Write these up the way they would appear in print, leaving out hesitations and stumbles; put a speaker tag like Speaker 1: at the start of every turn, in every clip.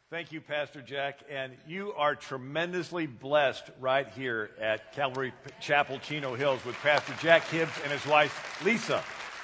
Speaker 1: Thank you, Pastor Jack, and you are tremendously blessed right here at Calvary Chapel, Chino Hills with Pastor Jack Hibbs and his wife, Lisa.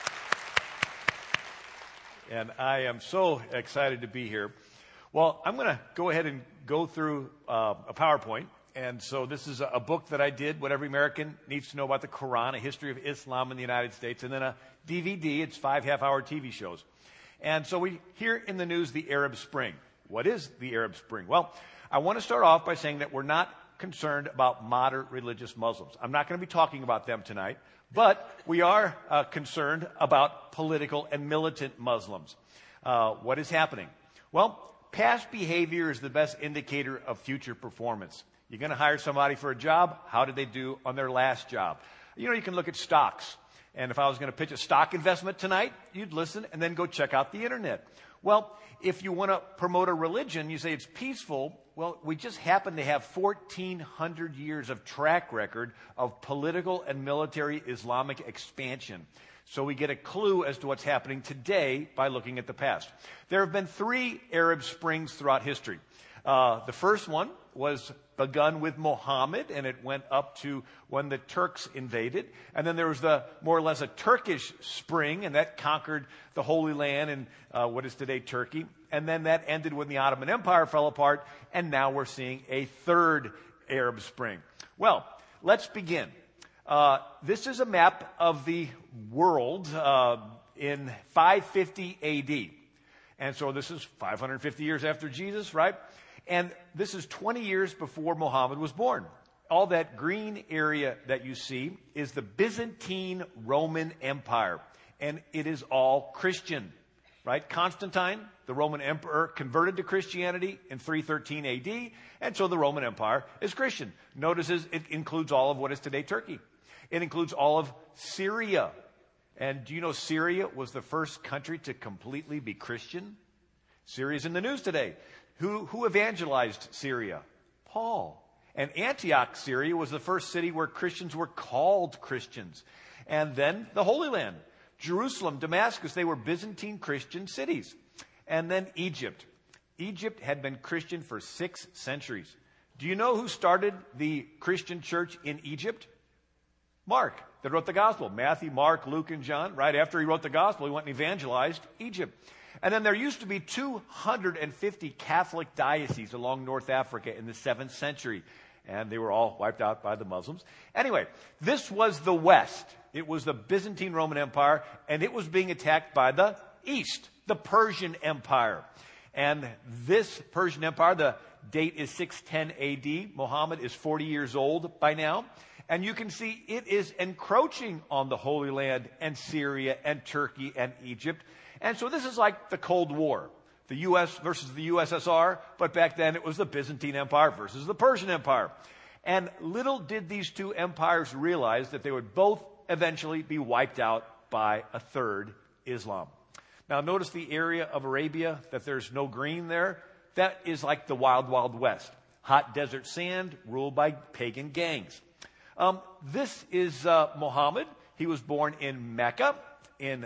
Speaker 1: And I am so excited to be here. Well, I'm going to go ahead and go through a PowerPoint. And so this is a book that I did, What Every American Needs to Know About the Quran, a history of Islam in the United States, and then a DVD. It's 5 half-hour TV shows. And so we hear in the news the Arab Spring. What is the Arab Spring? Well, I want to start off by saying that we're not concerned about moderate religious Muslims. I'm not going to be talking about them tonight, but we are concerned about political and militant Muslims. What is happening? Well, past behavior is the best indicator of future performance. You're going to hire somebody for a job. How did they do on their last job? You know, you can look at stocks. And if I was going to pitch a stock investment tonight, you'd listen and then go check out the internet. Well, if you want to promote a religion, you say it's peaceful. Well, we just happen to have 1,400 years of track record of political and military Islamic expansion. So we get a clue as to what's happening today by looking at the past. There have been 3 Arab Springs throughout history. The first one was begun with Muhammad, and it went up to when the Turks invaded. And then there was more or less a Turkish spring, and that conquered the Holy Land and what is today Turkey. And then that ended when the Ottoman Empire fell apart, and now we're seeing a 3rd Arab Spring. Well, let's begin. This is a map of the world in 550 A.D. And so this is 550 years after Jesus, right? And this is 20 years before Muhammad was born. All that green area that you see is the Byzantine Roman Empire. And it is all Christian, right? Constantine, the Roman emperor, converted to Christianity in 313 AD. And so the Roman Empire is Christian. Notice it includes all of what is today Turkey. It includes all of Syria. And do you know Syria was the first country to completely be Christian? Syria's in the news today. Who evangelized Syria? Paul. And Antioch, Syria, was the first city where Christians were called Christians. And then the Holy Land. Jerusalem, Damascus, they were Byzantine Christian cities. And then Egypt. Egypt had been Christian for 6 centuries. Do you know who started the Christian church in Egypt? Mark, that wrote the gospel. Matthew, Mark, Luke, and John. Right after he wrote the gospel, he went and evangelized Egypt. And then there used to be 250 Catholic dioceses along North Africa in the 7th century. And they were all wiped out by the Muslims. Anyway, this was the West. It was the Byzantine Roman Empire, and it was being attacked by the East, the Persian Empire. And this Persian Empire, the date is 610 AD. Muhammad is 40 years old by now. And you can see it is encroaching on the Holy Land and Syria and Turkey and Egypt. And so this is like the Cold War, the U.S. versus the USSR, but back then it was the Byzantine Empire versus the Persian Empire. And little did these 2 empires realize that they would both eventually be wiped out by a 3rd Islam. Now notice the area of Arabia, that there's no green there. That is like the Wild, Wild West. Hot desert sand ruled by pagan gangs. This is Muhammad. He was born in Mecca in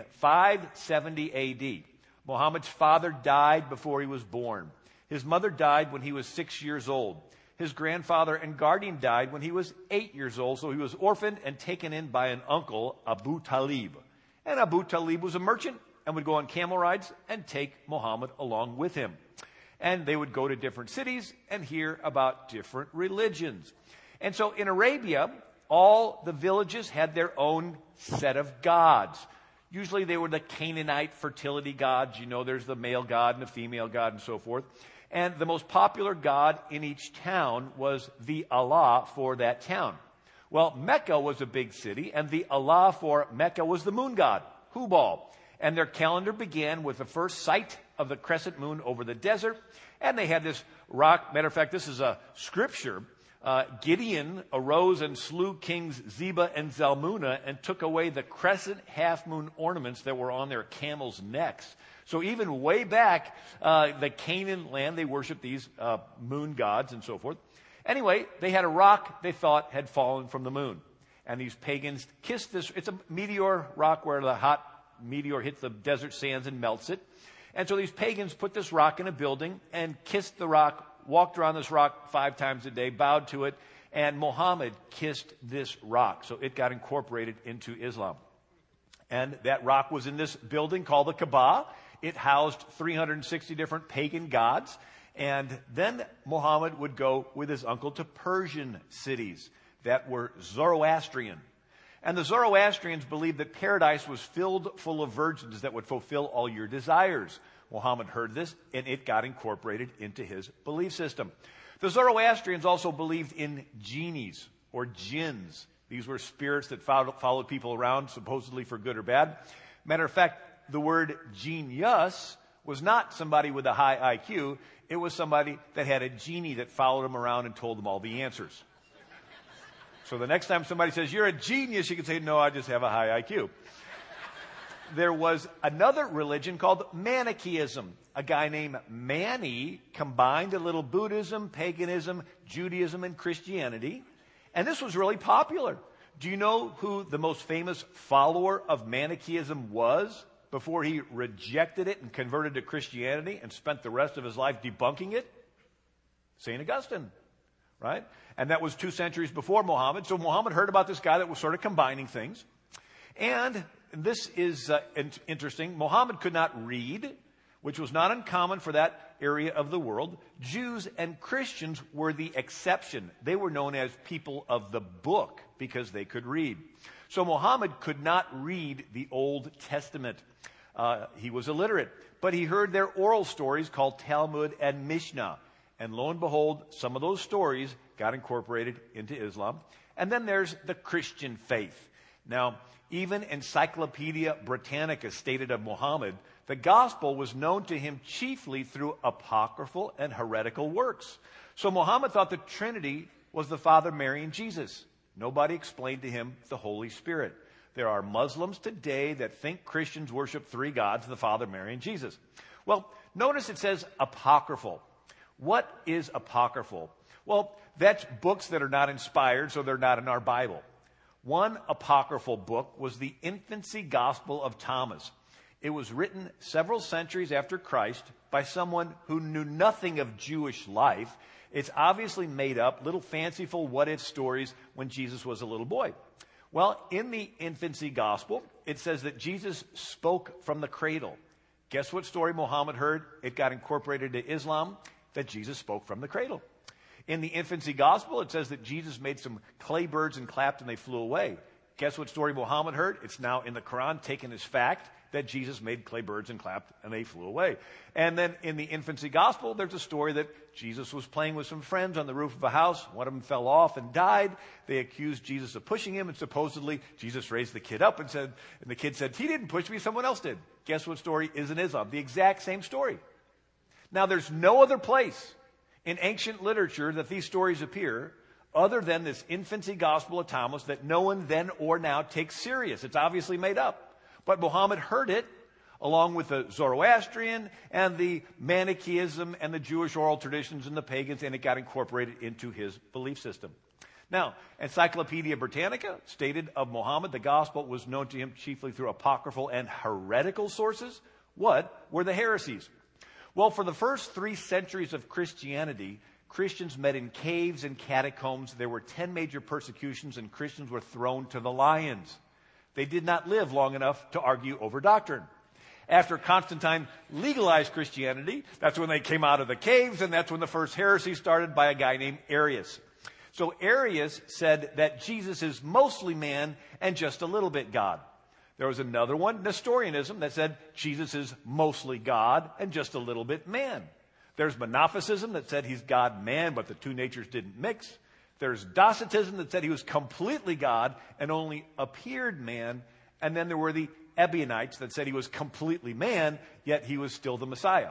Speaker 1: 570 A.D. Muhammad's father died before he was born. His mother died when he was 6 years old. His grandfather and guardian died when he was 8 years old, so he was orphaned and taken in by an uncle, Abu Talib. And Abu Talib was a merchant and would go on camel rides and take Muhammad along with him. And they would go to different cities and hear about different religions. And so in Arabia, all the villages had their own set of gods. Usually they were the Canaanite fertility gods. You know, there's the male god and the female god and so forth. And the most popular god in each town was the Allah for that town. Well, Mecca was a big city, and the Allah for Mecca was the moon god, Hubal. And their calendar began with the first sight of the crescent moon over the desert. And they had this rock. Matter of fact, this is a scripture. Gideon arose and slew kings Zebah and Zalmunna and took away the crescent half-moon ornaments that were on their camels' necks. So even way back, the Canaan land, they worshiped these moon gods and so forth. Anyway, they had a rock they thought had fallen from the moon. And these pagans kissed this. It's a meteor rock where the hot meteor hits the desert sands and melts it. And so these pagans put this rock in a building and kissed the rock, walked around this rock 5 times a day, bowed to it, and Muhammad kissed this rock. So it got incorporated into Islam. And that rock was in this building called the Kaaba. It housed 360 different pagan gods. And then Muhammad would go with his uncle to Persian cities that were Zoroastrian. And the Zoroastrians believed that paradise was filled full of virgins that would fulfill all your desires. Muhammad heard this, and it got incorporated into his belief system. The Zoroastrians also believed in genies or jinns. These were spirits that followed people around, supposedly for good or bad. Matter of fact, the word genius was not somebody with a high IQ. It was somebody that had a genie that followed them around and told them all the answers. So the next time somebody says, you're a genius, you can say, no, I just have a high IQ. There was another religion called Manichaeism. A guy named Mani combined a little Buddhism, paganism, Judaism, and Christianity. And this was really popular. Do you know who the most famous follower of Manichaeism was before he rejected it and converted to Christianity and spent the rest of his life debunking it? St. Augustine, right? And that was 2 centuries before Muhammad. So Muhammad heard about this guy that was sort of combining things. And this is interesting. Muhammad could not read, which was not uncommon for that area of the world. Jews and Christians were the exception. They were known as people of the book because they could read. So Muhammad could not read the Old Testament. He was illiterate, but he heard their oral stories called Talmud and Mishnah. And lo and behold, some of those stories got incorporated into Islam. And then there's the Christian faith. Now, even Encyclopedia Britannica stated of Muhammad, the gospel was known to him chiefly through apocryphal and heretical works. So Muhammad thought the Trinity was the Father, Mary, and Jesus. Nobody explained to him the Holy Spirit. There are Muslims today that think Christians worship 3 gods, the Father, Mary, and Jesus. Well, notice it says apocryphal. What is apocryphal? Well, that's books that are not inspired, so they're not in our Bible. One apocryphal book was the Infancy Gospel of Thomas. It was written several centuries after Christ by someone who knew nothing of Jewish life. It's obviously made up, little fanciful what-if stories when Jesus was a little boy. Well, in the Infancy Gospel, it says that Jesus spoke from the cradle. Guess what story Muhammad heard? It got incorporated into Islam, that Jesus spoke from the cradle. In the Infancy Gospel, it says that Jesus made some clay birds and clapped and they flew away. Guess what story Muhammad heard? It's now in the Quran, taken as fact, that Jesus made clay birds and clapped and they flew away. And then in the Infancy Gospel, there's a story that Jesus was playing with some friends on the roof of a house. One of them fell off and died. They accused Jesus of pushing him, and supposedly Jesus raised the kid up and the kid said, he didn't push me, someone else did. Guess what story is in Islam? The exact same story. Now, there's no other place in ancient literature that these stories appear other than this Infancy Gospel of Thomas that no one then or now takes serious. It's obviously made up. But Muhammad heard it along with the Zoroastrian and the Manichaeism and the Jewish oral traditions and the pagans, and it got incorporated into his belief system. Now, Encyclopedia Britannica stated of Muhammad, the gospel was known to him chiefly through apocryphal and heretical sources. What were the heresies? Well, for the first 3 centuries of Christianity, Christians met in caves and catacombs. There were 10 major persecutions, and Christians were thrown to the lions. They did not live long enough to argue over doctrine. After Constantine legalized Christianity, that's when they came out of the caves, and that's when the first heresy started by a guy named Arius. So Arius said that Jesus is mostly man and just a little bit God. There was another one, Nestorianism, that said Jesus is mostly God and just a little bit man. There's Monophysitism that said he's God-man, but the 2 natures didn't mix. There's Docetism that said he was completely God and only appeared man. And then there were the Ebionites that said he was completely man, yet he was still the Messiah.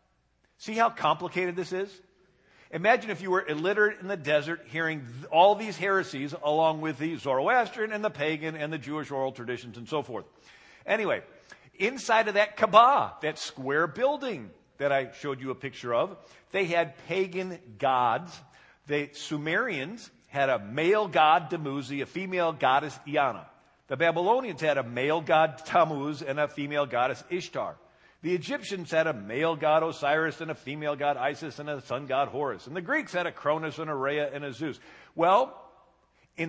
Speaker 1: See how complicated this is? Imagine if you were illiterate in the desert hearing all these heresies along with the Zoroastrian and the pagan and the Jewish oral traditions and so forth. Anyway, inside of that Kaaba, that square building that I showed you a picture of, they had pagan gods. The Sumerians had a male god Dumuzi, a female goddess Iana. The Babylonians had a male god Tammuz and a female goddess Ishtar. The Egyptians had a male god Osiris and a female god Isis and a sun god Horus. And the Greeks had a Cronus and a Rhea and a Zeus. Well, in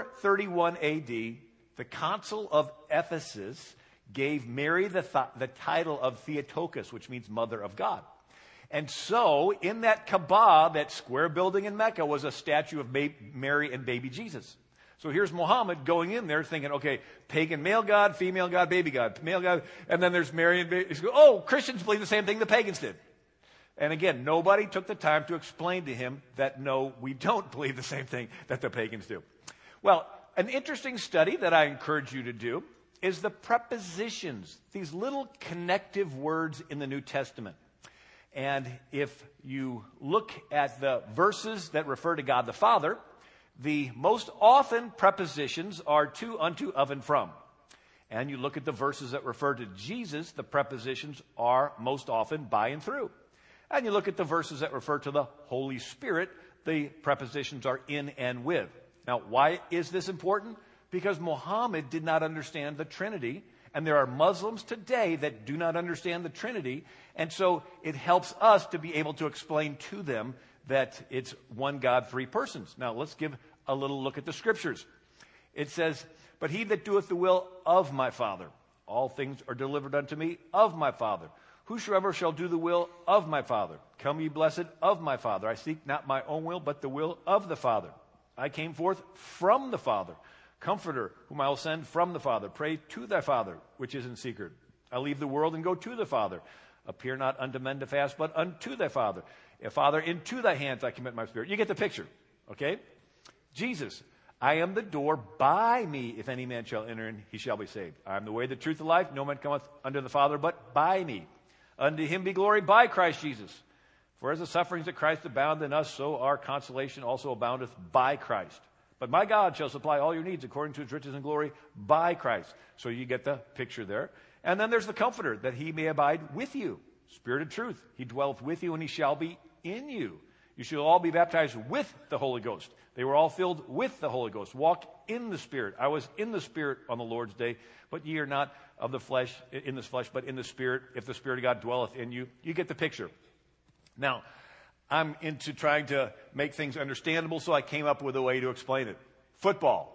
Speaker 1: 431 AD, the Council of Ephesus gave Mary the title of Theotokos, which means Mother of God. And so, in that Kaaba, that square building in Mecca, was a statue of Mary and baby Jesus. So here's Muhammad going in there thinking, okay, pagan male god, female god, baby god, male god, and then there's Mary and baby. Oh, Christians believe the same thing the pagans did. And again, nobody took the time to explain to him that no, we don't believe the same thing that the pagans do. Well, an interesting study that I encourage you to do is the prepositions, these little connective words in the New Testament. And if you look at the verses that refer to God the Father, the most often prepositions are to, unto, of, and from. And you look at the verses that refer to Jesus, the prepositions are most often by and through. And you look at the verses that refer to the Holy Spirit, the prepositions are in and with. Now, why is this important? Because Muhammad did not understand the Trinity, and there are Muslims today that do not understand the Trinity, and so it helps us to be able to explain to them that it's one God, three persons. Now, let's give a little look at the scriptures. It says, but he that doeth the will of my Father, all things are delivered unto me of my Father. Whosoever shall do the will of my Father, come ye blessed of my Father. I seek not my own will, but the will of the Father. I came forth from the Father. Comforter, whom I will send from the Father. Pray to thy Father, which is in secret. I leave the world and go to the Father. Appear not unto men to fast, but unto thy Father. Father, into thy hands I commit my spirit. You get the picture, okay? Jesus, I am the door. By me, if any man shall enter in, he shall be saved. I am the way, the truth, the life. No man cometh unto the Father but by me. Unto him be glory by Christ Jesus. For as the sufferings of Christ abound in us, so our consolation also aboundeth by Christ. But my God shall supply all your needs according to his riches and glory by Christ. So you get the picture there. And then there's the Comforter, that he may abide with you. Spirit of truth, he dwelleth with you, and he shall be in you. You shall all be baptized with the Holy Ghost. They were all filled with the Holy Ghost. Walk in the Spirit. I was in the Spirit on the Lord's day, but ye are not of the flesh, in this flesh, but in the Spirit, if the Spirit of God dwelleth in you. You get the picture. Now, I'm into trying to make things understandable, so I came up with a way to explain it. Football.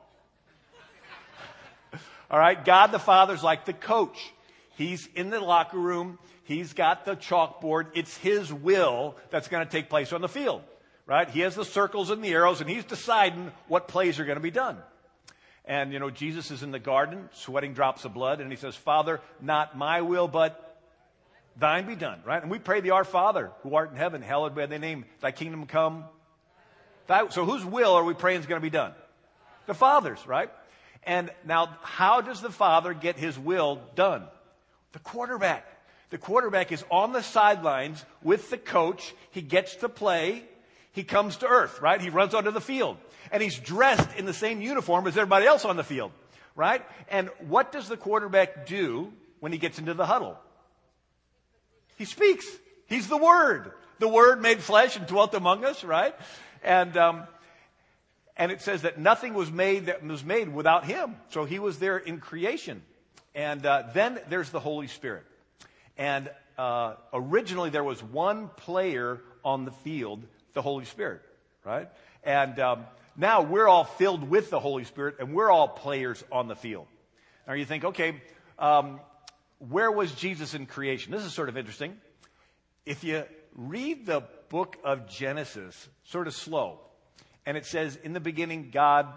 Speaker 1: All right, God the Father's like the coach. He's in the locker room. He's got the chalkboard. It's his will that's going to take place on the field, right? He has the circles and the arrows, and he's deciding what plays are going to be done. And, you know, Jesus is in the garden, sweating drops of blood, and he says, Father, not my will, but thine be done, right? And we pray the Our Father, who art in heaven, hallowed be thy name, thy kingdom come. So whose will are we praying is going to be done? The Father's, right? And now, how does the Father get his will done? The quarterback. The quarterback is on the sidelines with the coach. He gets to play. He comes to earth, right? He runs onto the field. And he's dressed in the same uniform as everybody else on the field, right? And what does the quarterback do when he gets into the huddle? He speaks. He's the Word. The Word made flesh and dwelt among us, right? And it says that nothing was made that was made without him. So he was there in creation. And then there's the Holy Spirit. And originally there was one player on the field, the Holy Spirit, right? And now we're all filled with the Holy Spirit, and we're all players on the field. Now you think, okay, where was Jesus in creation? This is sort of interesting. If you read the book of Genesis, sort of slow, and it says, in the beginning, God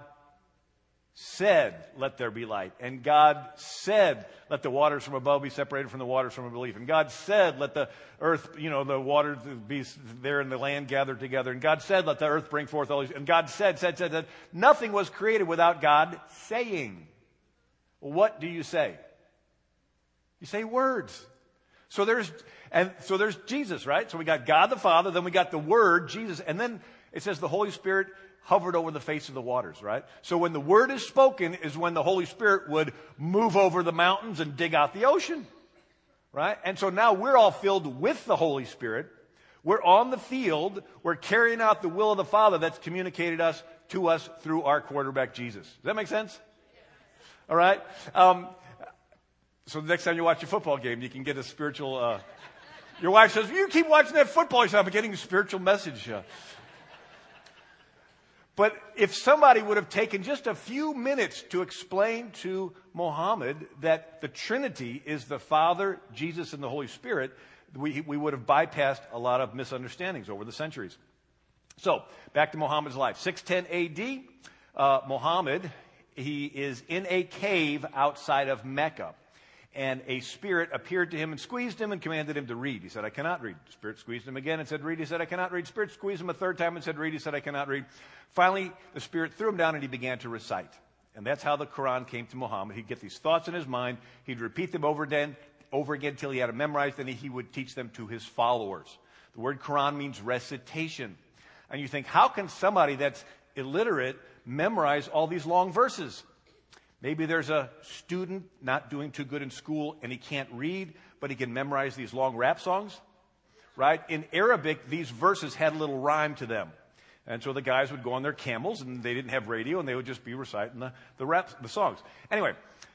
Speaker 1: said, let there be light. And God said, let the waters from above be separated from the waters from beneath. And God said, let the earth, the waters be there and the land gathered together. And God said, let the earth bring forth all these. And God said. Nothing was created without God saying. Well, what do you say? You say words. So there's Jesus, right? So we got God the Father, then we got the Word, Jesus, and then it says the Holy Spirit hovered over the face of the waters, right? So when the Word is spoken is when the Holy Spirit would move over the mountains and dig out the ocean, right? And so now we're all filled with the Holy Spirit. We're on the field. We're carrying out the will of the Father that's communicated to us through our quarterback, Jesus. Does that make sense? All right? So the next time you watch a football game, you can get a spiritual... your wife says, you keep watching that football. You say, I'm getting a spiritual message. But if somebody would have taken just a few minutes to explain to Muhammad that the Trinity is the Father, Jesus, and the Holy Spirit, we would have bypassed a lot of misunderstandings over the centuries. So, back to Muhammad's life. 610 AD, Muhammad, he is in a cave outside of Mecca. And a spirit appeared to him and squeezed him and commanded him to read. He said, I cannot read. The spirit squeezed him again and said, read. He said, I cannot read. Spirit squeezed him a third time and said, read. He said, I cannot read. Finally, the spirit threw him down and he began to recite. And that's how the Quran came to Muhammad. He'd get these thoughts in his mind. He'd repeat them over again until he had them memorized, and he would teach them to his followers. The word Quran means recitation. And you think, how can somebody that's illiterate memorize all these long verses? Maybe there's a student not doing too good in school and he can't read, but he can memorize these long rap songs, right? In Arabic, these verses had a little rhyme to them. And so the guys would go on their camels, and they didn't have radio, and they would just be reciting the songs. Anyway,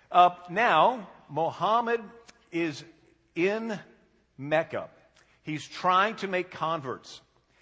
Speaker 1: now Muhammad is in Mecca. He's trying to make converts,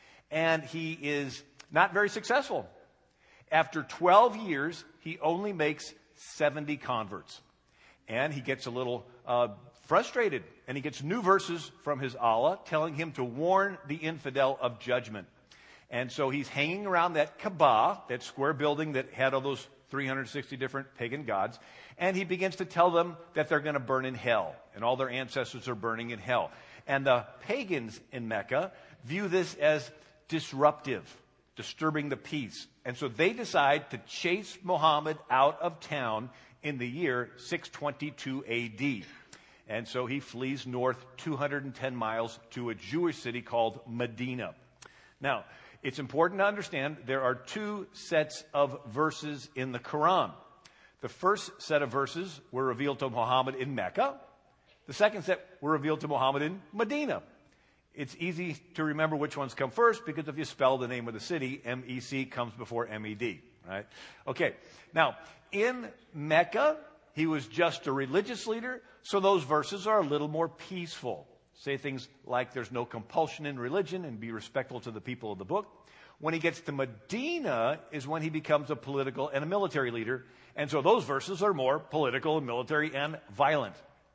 Speaker 1: and he is not very successful. After 12 years, he only makes 70 converts. And he gets a little frustrated, and he gets new verses from his Allah telling him to warn the infidel of judgment. And so he's hanging around that Kaaba, that square building that had all those 360 different pagan gods, and he begins to tell them that they're going to burn in hell, and all their ancestors are burning in hell. And the pagans in Mecca view this as disruptive, disturbing the peace. And so they decide to chase Muhammad out of town in the year 622 AD. And so he flees north 210 miles to a Jewish city called Medina. Now, it's important to understand there are two sets of verses in the Quran. The first set of verses were revealed to Muhammad in Mecca. The second set were revealed to Muhammad in Medina. It's easy to remember which ones come first, because if you spell the name of the city, M-E-C comes before M-E-D, right? Okay, now, in Mecca, he was just a religious leader, so those verses are a little more peaceful. Say things like there's no compulsion in religion, and be respectful to the people of the book. When he gets to Medina is when he becomes a political and a military leader, and so those verses are more political and military and violent.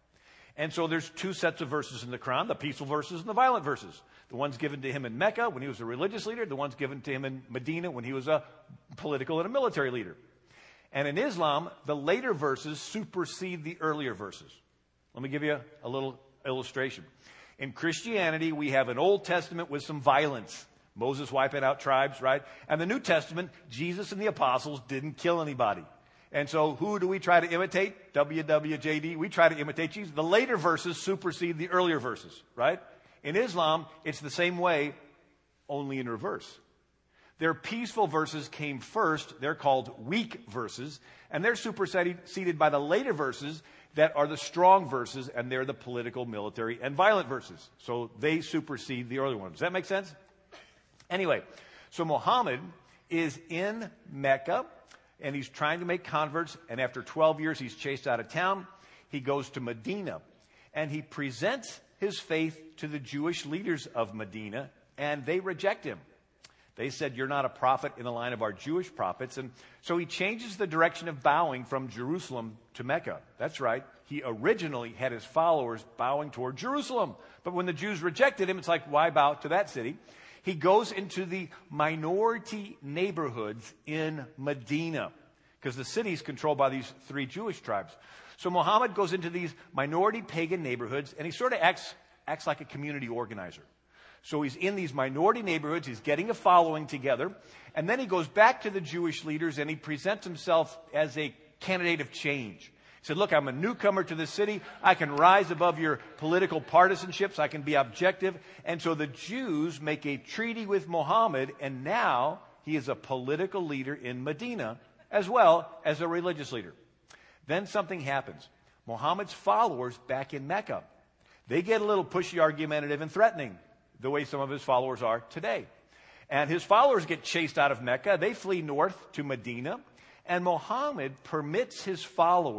Speaker 1: And so there's two sets of verses in the Quran, the peaceful verses and the violent verses. The ones given to him in Mecca when he was a religious leader, the ones given to him in Medina when he was a political and a military leader. And in Islam, the later verses supersede the earlier verses. Let me give you a little illustration. In Christianity, we have an Old Testament with some violence. Moses wiping out tribes, right? And the New Testament, Jesus and the apostles didn't kill anybody. And so who do we try to imitate? WWJD. We try to imitate Jesus. The later verses supersede the earlier verses, right? In Islam, it's the same way, only in reverse. Their peaceful verses came first. They're called weak verses. And they're superseded by the later verses that are the strong verses, and they're the political, military, and violent verses. So they supersede the earlier ones. Does that make sense? Anyway, so Muhammad is in Mecca, and he's trying to make converts, and after 12 years, he's chased out of town. He goes to Medina, and he presents his faith to the Jewish leaders of Medina, and they reject him. They said, you're not a prophet in the line of our Jewish prophets. And so he changes the direction of bowing from Jerusalem to Mecca. That's right. He originally had his followers bowing toward Jerusalem. But when the Jews rejected him, it's like, why bow to that city? He goes into the minority neighborhoods in Medina, because the city is controlled by these three Jewish tribes. So Muhammad goes into these minority pagan neighborhoods, and he sort of acts like a community organizer. So he's in these minority neighborhoods, he's getting a following together, and then he goes back to the Jewish leaders and he presents himself as a candidate of change. He said, look, I'm a newcomer to the city. I can rise above your political partisanships. I can be objective. And so the Jews make a treaty with Muhammad, and now he is a political leader in Medina as well as a religious leader. Then something happens. Muhammad's followers back in Mecca, they get a little pushy, argumentative, and threatening, the way some of his followers are today. And his followers get chased out of Mecca. They flee north to Medina. And Muhammad permits his followers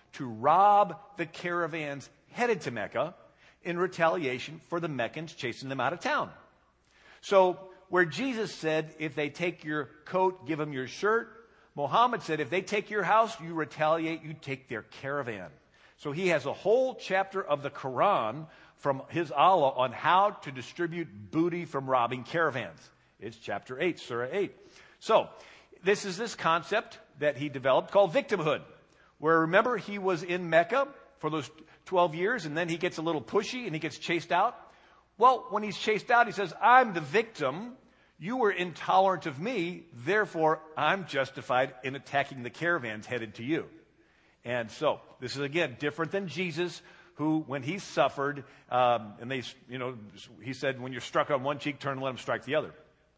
Speaker 1: to rob the caravans headed to Mecca in retaliation for the Meccans chasing them out of town. So where Jesus said, if they take your coat, give them your shirt, Muhammad said, if they take your house, you retaliate, you take their caravan. So he has a whole chapter of the Quran from his Allah on how to distribute booty from robbing caravans. It's chapter 8, Surah 8. So this is this concept that he developed called victimhood, where remember he was in Mecca for those 12 years and then he gets a little pushy and he gets chased out. Well, when he's chased out, he says, I'm the victim. You were intolerant of me. Therefore, I'm justified in attacking the caravans headed to you. And so this is, again, different than Jesus, who, when he suffered, and they, he said, when you're struck on one cheek, turn and let him strike the other.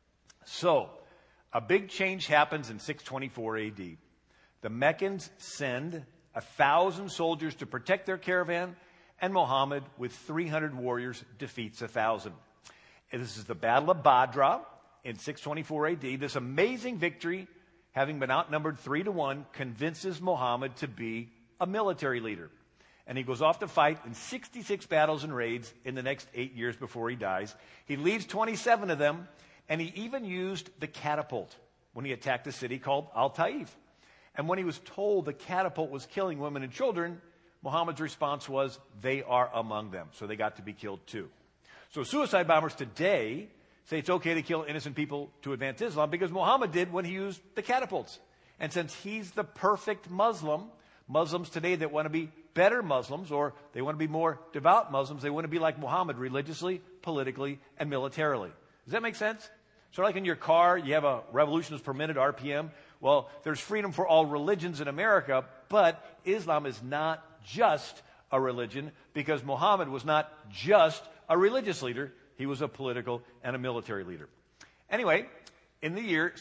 Speaker 1: So a big change happens in 624 AD. The Meccans send 1,000 soldiers to protect their caravan, and Muhammad, with 300 warriors, defeats 1,000. And this is the Battle of Badr in 624 AD. This amazing victory, having been outnumbered 3-1, convinces Muhammad to be a military leader. And he goes off to fight in 66 battles and raids in the next 8 years before he dies. He leads 27 of them, and he even used the catapult when he attacked a city called Al-Taif. And when he was told the catapult was killing women and children, Muhammad's response was, they are among them. So they got to be killed too. So suicide bombers today say it's okay to kill innocent people to advance Islam because Muhammad did when he used the catapults. And since he's the perfect Muslim, Muslims today that want to be better Muslims, or they want to be more devout Muslims, they want to be like Muhammad religiously, politically, and militarily. Does that make sense? So like in your car, you have a revolutions per minute, RPM. Well, there's freedom for all religions in America, but Islam is not just a religion because Muhammad was not just a religious leader. He was a political and a military leader. Anyway, in the year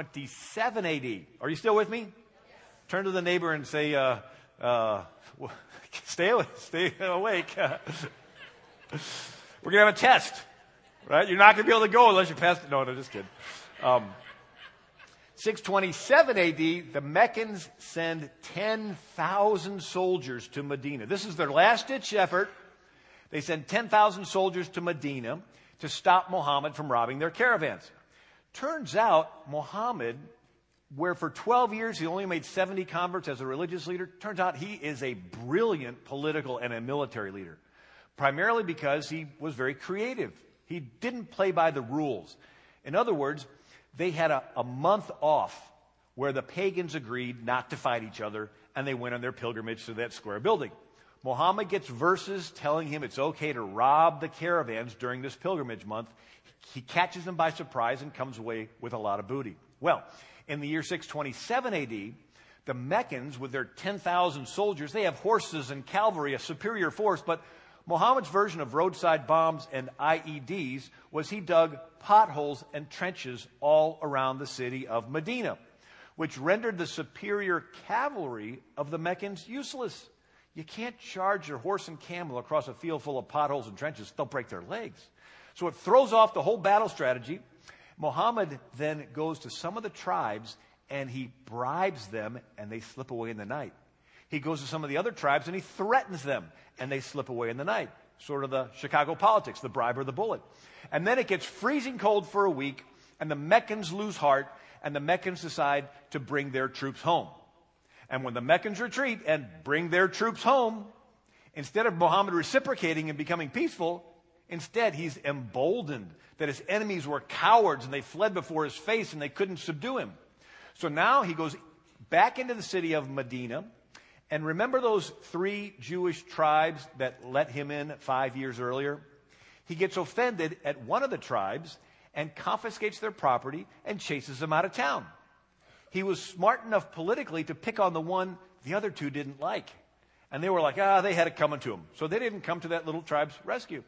Speaker 1: 627 AD, are you still with me? Yes. Turn to the neighbor and say, stay awake. We're going to have a test, right? You're not going to be able to go unless you pass it. No, just kidding. 627 AD, the Meccans send 10,000 soldiers to Medina. This is their last-ditch effort. They send 10,000 soldiers to Medina to stop Muhammad from robbing their caravans. Turns out, Muhammad, where for 12 years he only made 70 converts as a religious leader, turns out he is a brilliant political and a military leader, primarily because he was very creative. He didn't play by the rules. In other words, they had a month off where the pagans agreed not to fight each other, and they went on their pilgrimage to that square building. Muhammad gets verses telling him it's okay to rob the caravans during this pilgrimage month. He catches them by surprise and comes away with a lot of booty. Well, in the year 627 AD, the Meccans, with their 10,000 soldiers, they have horses and cavalry, a superior force, but Muhammad's version of roadside bombs and IEDs was he dug potholes and trenches all around the city of Medina, which rendered the superior cavalry of the Meccans useless. You can't charge your horse and camel across a field full of potholes and trenches. They'll break their legs. So it throws off the whole battle strategy. Muhammad then goes to some of the tribes and he bribes them and they slip away in the night. He goes to some of the other tribes and he threatens them and they slip away in the night. Sort of the Chicago politics, the bribe or the bullet. And then it gets freezing cold for a week and the Meccans lose heart and the Meccans decide to bring their troops home. And when the Meccans retreat and bring their troops home, instead of Muhammad reciprocating and becoming peaceful, instead he's emboldened that his enemies were cowards and they fled before his face and they couldn't subdue him. So now he goes back into the city of Medina. And remember those 3 Jewish tribes that let him in 5 years earlier? He gets offended at one of the tribes and confiscates their property and chases them out of town. He was smart enough politically to pick on the one the other 2 didn't like. And they were like, they had it coming to them. So they didn't come to that little tribe's rescue.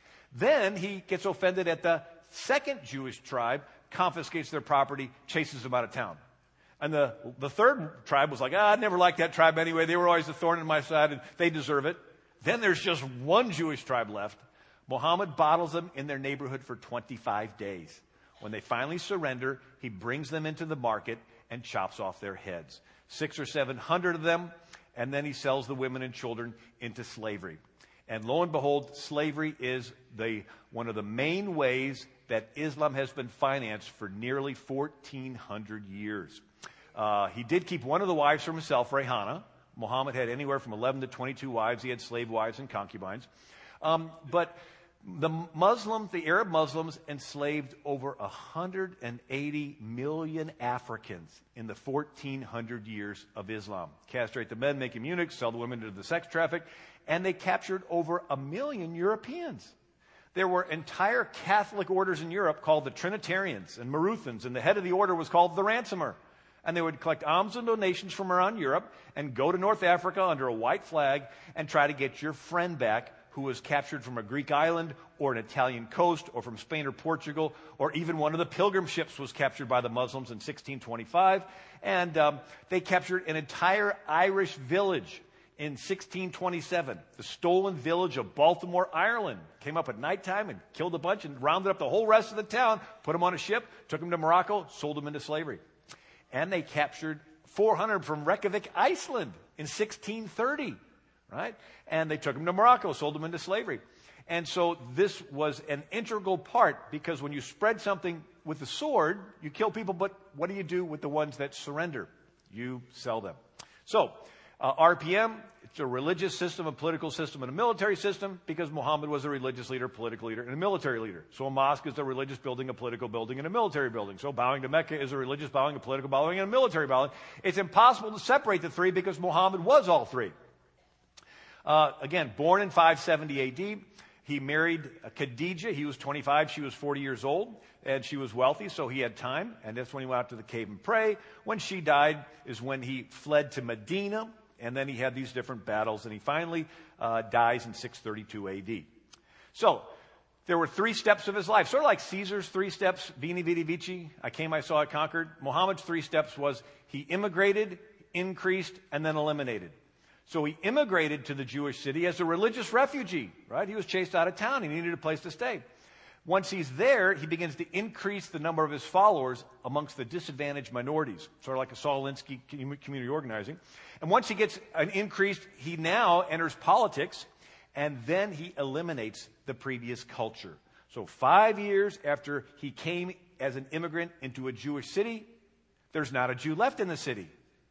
Speaker 1: Then he gets offended at the second Jewish tribe, confiscates their property, chases them out of town. And the third tribe was like, I never liked that tribe anyway. They were always a thorn in my side, and they deserve it. Then there's just one Jewish tribe left. Muhammad bottles them in their neighborhood for 25 days. When they finally surrender, he brings them into the market and chops off their heads. 600 or 700 of them and then he sells the women and children into slavery. And lo and behold, slavery is one of the main ways that Islam has been financed for nearly 1,400 years. He did keep one of the wives for himself, Rayhana. Muhammad had anywhere from 11 to 22 wives. He had slave wives and concubines. But the Arab Muslims enslaved over 180 million Africans in the 1,400 years of Islam. Castrate the men, make them eunuchs, sell the women to the sex traffic, and they captured over 1 million Europeans. There were entire Catholic orders in Europe called the Trinitarians and Maruthans, and the head of the order was called the ransomer. And they would collect alms and donations from around Europe and go to North Africa under a white flag and try to get your friend back who was captured from a Greek island or an Italian coast or from Spain or Portugal, or even one of the pilgrim ships was captured by the Muslims in 1625. And they captured an entire Irish village in 1627. The stolen village of Baltimore, Ireland. Came up at nighttime and killed a bunch and rounded up the whole rest of the town, put them on a ship, took them to Morocco, sold them into slavery. And they captured 400 from Reykjavik, Iceland in 1630. Right? And they took them to Morocco, sold them into slavery. And so this was an integral part, because when you spread something with the sword, you kill people, but what do you do with the ones that surrender? You sell them. So, RPM, it's a religious system, a political system, and a military system, because Muhammad was a religious leader, political leader, and a military leader. So a mosque is a religious building, a political building, and a military building. So bowing to Mecca is a religious bowing, a political bowing, and a military bowing. It's impossible to separate the three because Muhammad was all three. Again, born in 570 A.D., he married Khadijah. He was 25, she was 40 years old, and she was wealthy, so he had time, and that's when he went out to the cave and pray. When she died is when he fled to Medina, and then he had these different battles, and he finally dies in 632 A.D. So, there were 3 steps of his life, sort of like Caesar's 3 steps, Veni, Vidi, Vici, I came, I saw, I conquered. Muhammad's 3 steps was he immigrated, increased, and then eliminated. So he immigrated to the Jewish city as a religious refugee, right? He was chased out of town. He needed a place to stay. Once he's there, he begins to increase the number of his followers amongst the disadvantaged minorities, sort of like a Saul Alinsky community organizing. And once he gets an increase, he now enters politics, and then he eliminates the previous culture. So 5 years after he came as an immigrant into a Jewish city, there's not a Jew left in the city.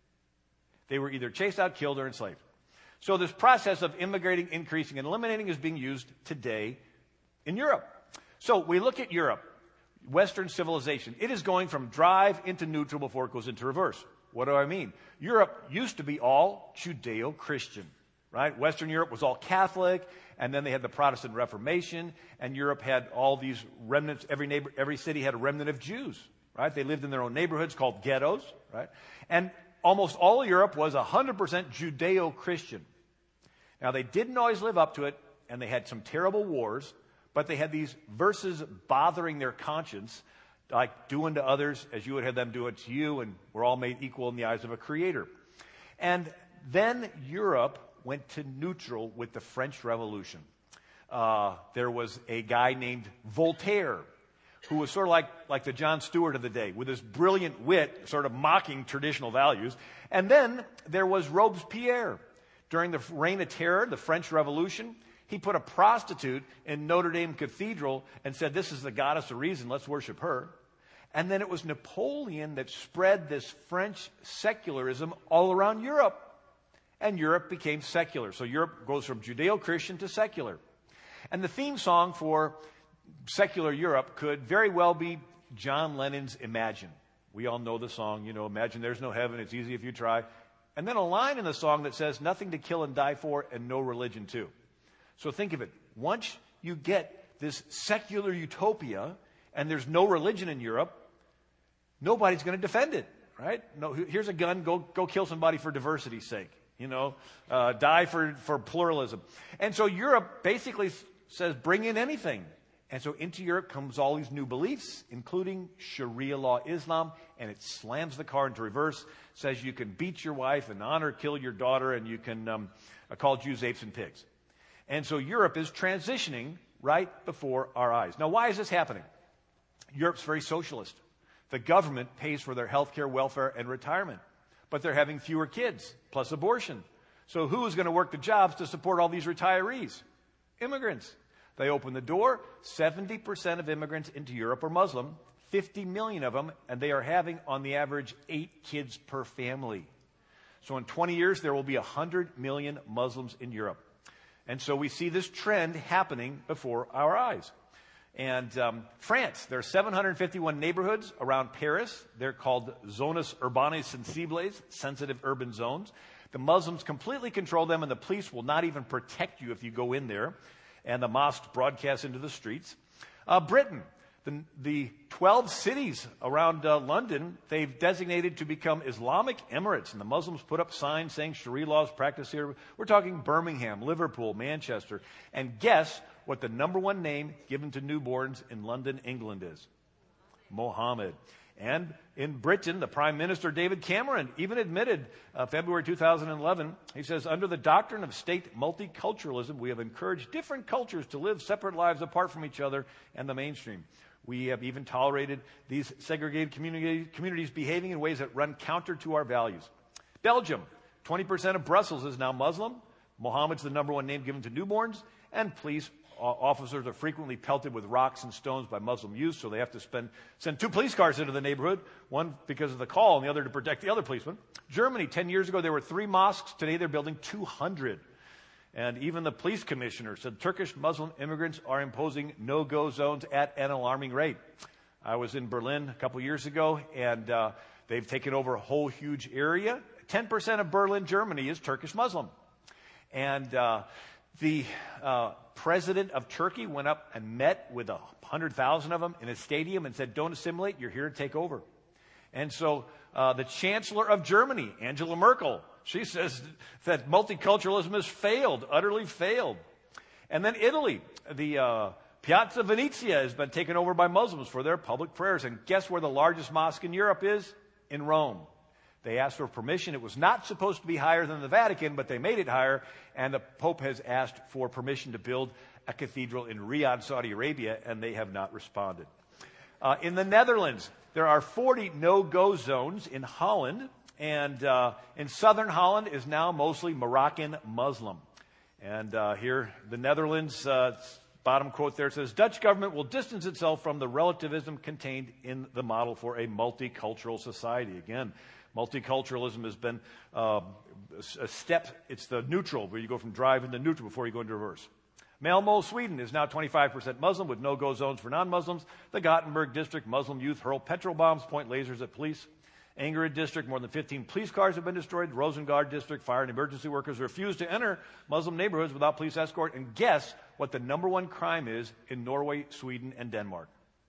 Speaker 1: They were either chased out, killed, or enslaved. So this process of immigrating, increasing, and eliminating is being used today in Europe. So we look at Europe, Western civilization. It is going from drive into neutral before it goes into reverse. What do I mean? Europe used to be all Judeo-Christian, right? Western Europe was all Catholic, and then they had the Protestant Reformation, and Europe had all these remnants. Every city had a remnant of Jews, right? They lived in their own neighborhoods called ghettos, right? And almost all of Europe was 100% Judeo-Christian. Now, they didn't always live up to it, and they had some terrible wars, but they had these verses bothering their conscience, like doing to others as you would have them do it to you, and we're all made equal in the eyes of a creator. And then Europe went to neutral with the French Revolution. There was a guy named Voltaire, who was sort of like the Jon Stewart of the day, with his brilliant wit, sort of mocking traditional values. And then there was Robespierre. During the Reign of Terror, the French Revolution, he put a prostitute in Notre Dame Cathedral and said, "This is the goddess of reason, let's worship her." And then it was Napoleon that spread this French secularism all around Europe. And Europe became secular. So Europe goes from Judeo-Christian to secular. And the theme song for secular Europe could very well be John Lennon's Imagine. We all know the song, imagine there's no heaven, it's easy if you try. And then a line in the song that says, nothing to kill and die for, and no religion too. So think of it. Once you get this secular utopia, and there's no religion in Europe, nobody's going to defend it, right? No, here's a gun, go kill somebody for diversity's sake. Die for pluralism. And so Europe basically says, bring in anything. And so into Europe comes all these new beliefs, including Sharia law Islam, and it slams the car into reverse, says you can beat your wife and kill your daughter, and you can call Jews apes and pigs. And so Europe is transitioning right before our eyes. Now, why is this happening? Europe's very socialist. The government pays for their health care, welfare, and retirement, but they're having fewer kids, plus abortion. So who is going to work the jobs to support all these retirees? Immigrants. They open the door. 70% of immigrants into Europe are Muslim, 50 million of them, and they are having, on the average, 8 kids per family. So in 20 years, there will be 100 million Muslims in Europe. And so we see this trend happening before our eyes. And France, there are 751 neighborhoods around Paris. They're called zonas urbanas sensibles, sensitive urban zones. The Muslims completely control them, and the police will not even protect you if you go in there. And the mosques broadcast into the streets. Britain, the 12 cities around London, they've designated to become Islamic Emirates. And the Muslims put up signs saying Sharia law is practiced here. We're talking Birmingham, Liverpool, Manchester. And guess what the number one name given to newborns in London, England is? Mohammed. And in Britain, the Prime Minister, David Cameron, even admitted February 2011, he says, under the doctrine of state multiculturalism, we have encouraged different cultures to live separate lives apart from each other and the mainstream. We have even tolerated these segregated communities behaving in ways that run counter to our values. Belgium, 20% of Brussels is now Muslim. Mohammed's the number one name given to newborns, and police officers are frequently pelted with rocks and stones by Muslim youth, so they have to send 2 police cars into the neighborhood, one because of the call and the other to protect the other policeman. Germany, 10 years ago, there were 3 mosques. Today, they're building 200. And even the police commissioner said Turkish Muslim immigrants are imposing no-go zones at an alarming rate. I was in Berlin a couple years ago, and they've taken over a whole huge area. 10% of Berlin, Germany, is Turkish Muslim. And the president of Turkey went up and met with 100,000 of them in a stadium and said, don't assimilate, you're here to take over. And so the chancellor of Germany, Angela Merkel, she says that multiculturalism has failed, utterly failed. And then Italy, the Piazza Venezia has been taken over by Muslims for their public prayers. And guess where the largest mosque in Europe is? In Rome. They asked for permission. It was not supposed to be higher than the Vatican, but they made it higher. And the Pope has asked for permission to build a cathedral in Riyadh, Saudi Arabia, and they have not responded. In the Netherlands, there are 40 no-go zones in Holland. And in southern Holland is now mostly Moroccan Muslim. And here, the Netherlands, bottom quote there says, Dutch government will distance itself from the relativism contained in the model for a multicultural society. Again, multiculturalism has been a step. It's the neutral, where you go from drive into neutral before you go into reverse. Malmö, Sweden is now 25% Muslim with no-go zones for non-Muslims. The Gothenburg district, Muslim youth hurl petrol bombs, point lasers at police. Angered district, more than 15 police cars have been destroyed. Rosengard district, fire and emergency workers refuse to enter Muslim neighborhoods without police escort. And guess what the number one crime is in Norway, Sweden, and Denmark?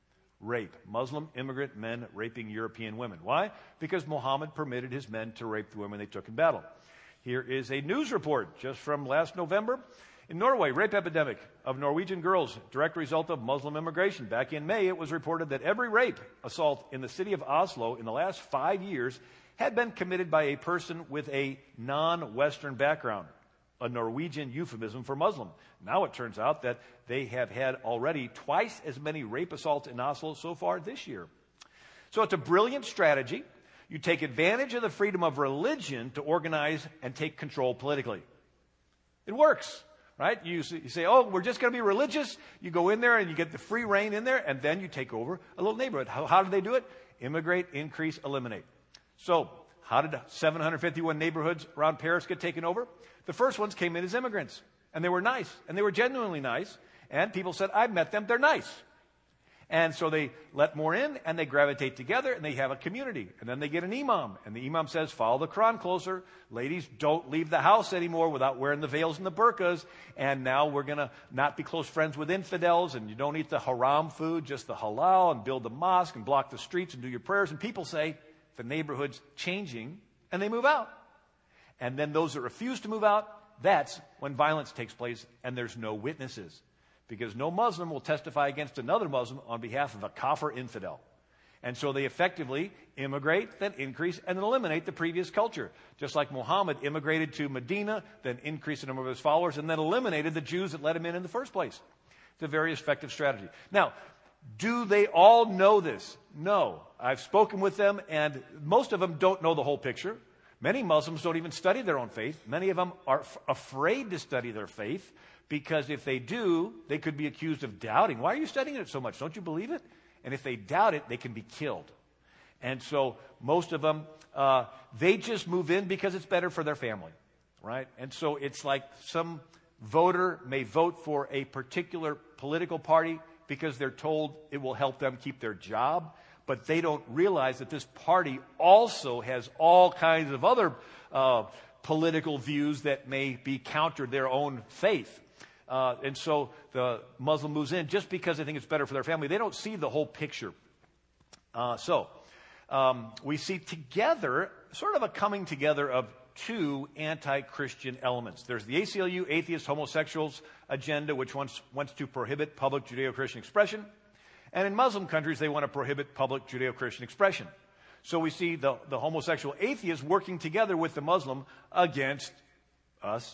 Speaker 1: Rape. Muslim immigrant men raping European women. Why? Because Muhammad permitted his men to rape the women they took in battle. Here is a news report just from last November. In Norway, rape epidemic of Norwegian girls, direct result of Muslim immigration. Back in May, it was reported that every rape assault in the city of Oslo in the last 5 years had been committed by a person with a non-Western background, a Norwegian euphemism for Muslim. Now it turns out that they have had already twice as many rape assaults in Oslo so far this year. So it's a brilliant strategy. You take advantage of the freedom of religion to organize and take control politically. It works. Right? You say, oh, we're just going to be religious. You go in there and you get the free reign in there, and then you take over a little neighborhood. How do they do it? Immigrate, increase, eliminate. So how did 751 neighborhoods around Paris get taken over? The first ones came in as immigrants, and they were nice, and they were genuinely nice, and people said, I've met them, they're nice. And so they let more in, and they gravitate together, and they have a community. And then they get an imam, and the imam says, follow the Quran closer. Ladies, don't leave the house anymore without wearing the veils and the burqas. And now we're going to not be close friends with infidels, and you don't eat the haram food, just the halal, and build the mosque, and block the streets, and do your prayers. And people say, the neighborhood's changing, and they move out. And then those that refuse to move out, that's when violence takes place, and there's no witnesses. Because no Muslim will testify against another Muslim on behalf of a kafir infidel. And so they effectively immigrate, then increase, and then eliminate the previous culture. Just like Muhammad immigrated to Medina, then increased the number of his followers, and then eliminated the Jews that let him in the first place. It's a very effective strategy. Now, do they all know this? No. I've spoken with them, and most of them don't know the whole picture. Many Muslims don't even study their own faith. Many of them are afraid to study their faith because if they do, they could be accused of doubting. Why are you studying it so much? Don't you believe it? And if they doubt it, they can be killed. And so most of them, they just move in because it's better for their family, right? And so it's like some voter may vote for a particular political party because they're told it will help them keep their job, but they don't realize that this party also has all kinds of other political views that may be counter their own faith. And so the Muslim moves in just because they think it's better for their family. They don't see the whole picture. We see together, sort of a coming together of two anti-Christian elements. There's the ACLU, atheist homosexuals agenda, which wants to prohibit public Judeo-Christian expression. And in Muslim countries, they want to prohibit public Judeo-Christian expression. So we see the homosexual atheists working together with the Muslim against us.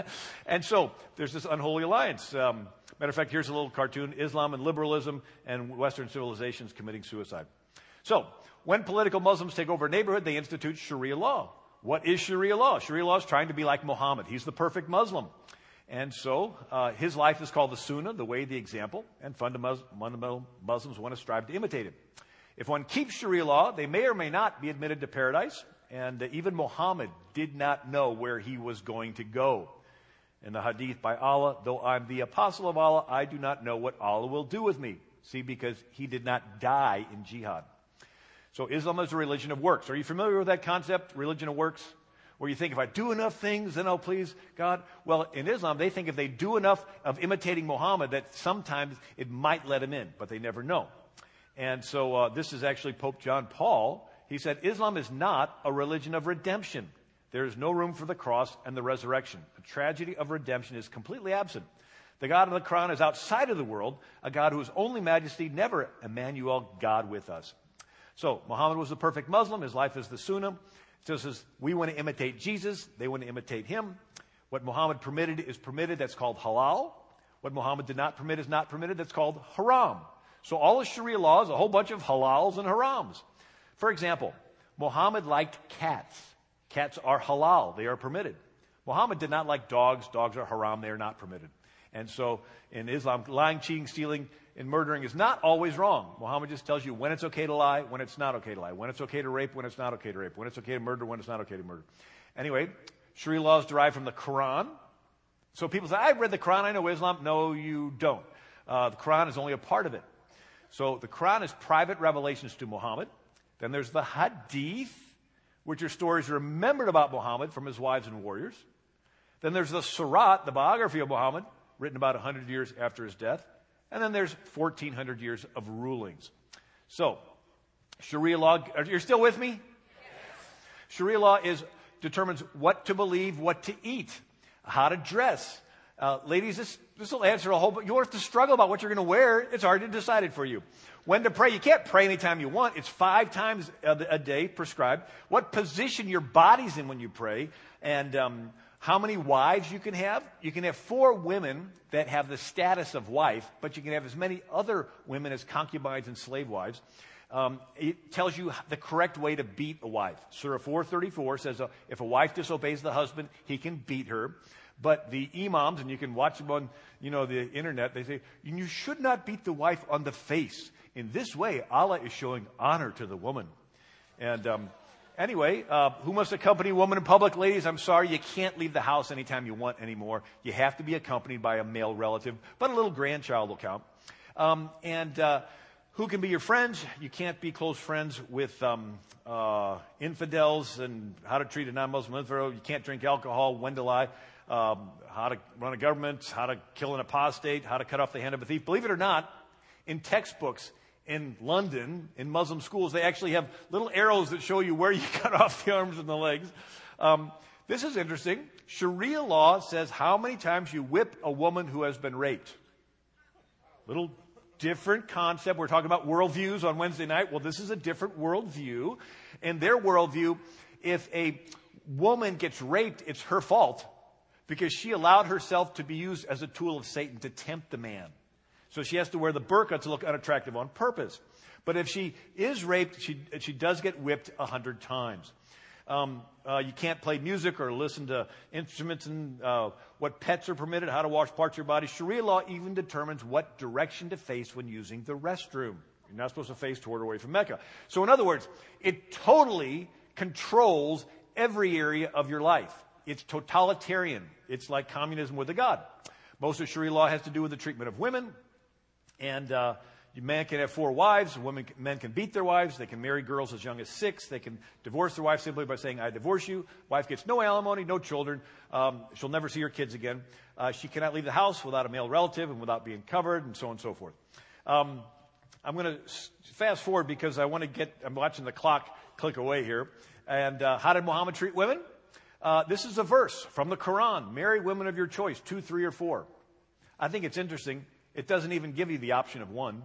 Speaker 1: And so there's this unholy alliance. Matter of fact, here's a little cartoon: Islam and liberalism and Western civilizations committing suicide. So when political Muslims take over a neighborhood, they institute Sharia law. What is Sharia law? Sharia law is trying to be like Muhammad. He's the perfect Muslim. And so his life is called the Sunnah, the way, the example, and fundamental Muslims want to strive to imitate him. If one keeps Sharia law, they may or may not be admitted to paradise. And even Muhammad did not know where he was going to go. In the hadith by Allah, though I'm the apostle of Allah, I do not know what Allah will do with me. See, because he did not die in jihad. So Islam is a religion of works. Are you familiar with that concept, religion of works? Where you think, if I do enough things, then I'll please God. Well, in Islam, they think if they do enough of imitating Muhammad, that sometimes it might let him in, but they never know. And so this is actually Pope John Paul. He said, Islam is not a religion of redemption. There is no room for the cross and the resurrection. The tragedy of redemption is completely absent. The God of the Quran is outside of the world, a God who is only majesty, never Emmanuel, God with us. So Muhammad was the perfect Muslim. His life is the Sunnah. So it says, we want to imitate Jesus. They want to imitate him. What Muhammad permitted is permitted. That's called halal. What Muhammad did not permit is not permitted. That's called haram. So all of Sharia law is a whole bunch of halals and harams. For example, Muhammad liked cats. Cats are halal. They are permitted. Muhammad did not like dogs. Dogs are haram. They are not permitted. And so in Islam, lying, cheating, stealing, and murdering is not always wrong. Muhammad just tells you when it's okay to lie, when it's not okay to lie, when it's okay to rape, when it's not okay to rape, when it's okay to murder, when it's not okay to murder. Anyway, Sharia law is derived from the Quran. So people say, I've read the Quran, I know Islam. No, you don't. The Quran is only a part of it. So the Quran is private revelations to Muhammad. Then there's the Hadith, which are stories remembered about Muhammad from his wives and warriors. Then there's the Surat, the biography of Muhammad, written about 100 years after his death. And then there's 1,400 years of rulings. So, Sharia law, you're still with me? Yes. Sharia law determines what to believe, what to eat, how to dress. Ladies, this will answer a whole, but you'll have to struggle about what you're going to wear. It's already decided for you. When to pray, you can't pray anytime you want. It's 5 times a day prescribed. What position your body's in when you pray, and how many wives you can have. You can have 4 women that have the status of wife, but you can have as many other women as concubines and slave wives. It tells you the correct way to beat a wife. Surah 4:34 says if a wife disobeys the husband, he can beat her. But the imams, and you can watch them on the internet, they say, you should not beat the wife on the face. In this way, Allah is showing honor to the woman. And anyway, who must accompany a woman in public? Ladies, I'm sorry, you can't leave the house anytime you want anymore. You have to be accompanied by a male relative, but a little grandchild will count. Who can be your friends? You can't be close friends with infidels, and how to treat a non-Muslim infidel. You can't drink alcohol, when to lie, how to run a government, how to kill an apostate, how to cut off the hand of a thief. Believe it or not, in textbooks in London, in Muslim schools, they actually have little arrows that show you where you cut off the arms and the legs. This is interesting. Sharia law says how many times you whip a woman who has been raped. Little different concept. We're talking about worldviews on Wednesday night. Well, this is a different worldview. In their worldview, if a woman gets raped, it's her fault because she allowed herself to be used as a tool of Satan to tempt the man. So she has to wear the burqa to look unattractive on purpose. But if she is raped, she does get whipped 100 times. You can't play music or listen to instruments, and what pets are permitted, how to wash parts of your body. Sharia law even determines what direction to face when using the restroom. You're not supposed to face toward or away from Mecca. So in other words, it totally controls every area of your life. It's totalitarian. It's like communism with a god. Most of Sharia law has to do with the treatment of women. And man can have 4 wives. Men can beat their wives. They can marry girls as young as 6. They can divorce their wife simply by saying, I divorce you. Wife gets no alimony, no children. She'll never see her kids again. She cannot leave the house without a male relative and without being covered, and so on and so forth. I'm going to fast forward because I'm watching the clock click away here. And how did Muhammad treat women? This is a verse from the Quran. Marry women of your choice, 2, 3, or 4. I think it's interesting. It doesn't even give you the option of 1.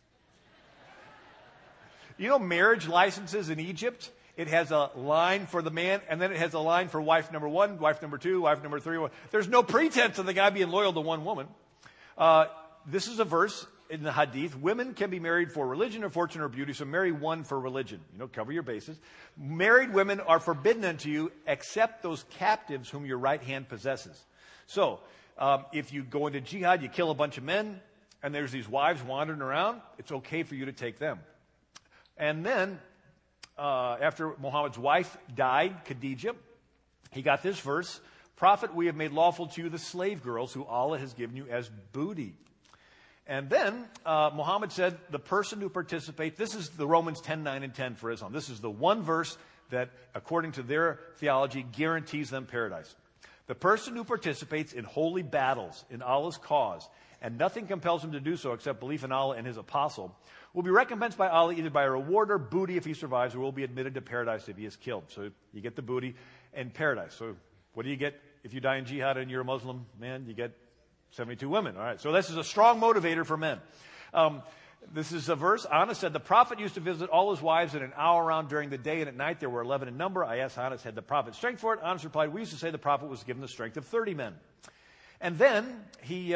Speaker 1: You know, marriage licenses in Egypt, it has a line for the man, and then it has a line for wife number 1, wife number 2, wife number 3. There's no pretense of the guy being loyal to one woman. This is a verse in the Hadith. Women can be married for religion or fortune or beauty, so marry one for religion. Cover your bases. Married women are forbidden unto you except those captives whom your right hand possesses. So, if you go into jihad, you kill a bunch of men, and there's these wives wandering around, it's okay for you to take them. And then, after Muhammad's wife died, Khadijah, he got this verse, Prophet, we have made lawful to you the slave girls who Allah has given you as booty. And then Muhammad said, the person who participates, this is the Romans 10, 9, and 10 for Islam. This is the one verse that, according to their theology, guarantees them paradise. The person who participates in holy battles in Allah's cause, and nothing compels him to do so except belief in Allah and his apostle, will be recompensed by Allah either by a reward or booty if he survives, or will be admitted to paradise if he is killed. So you get the booty and paradise. So what do you get if you die in jihad and you're a Muslim man? You get 72 women. All right. So this is a strong motivator for men. This is a verse. Anas said, the Prophet used to visit all his wives in an hour round during the day, and at night there were 11 in number. I asked Anas, had the Prophet strength for it? Anas replied, we used to say the Prophet was given the strength of 30 men. And then he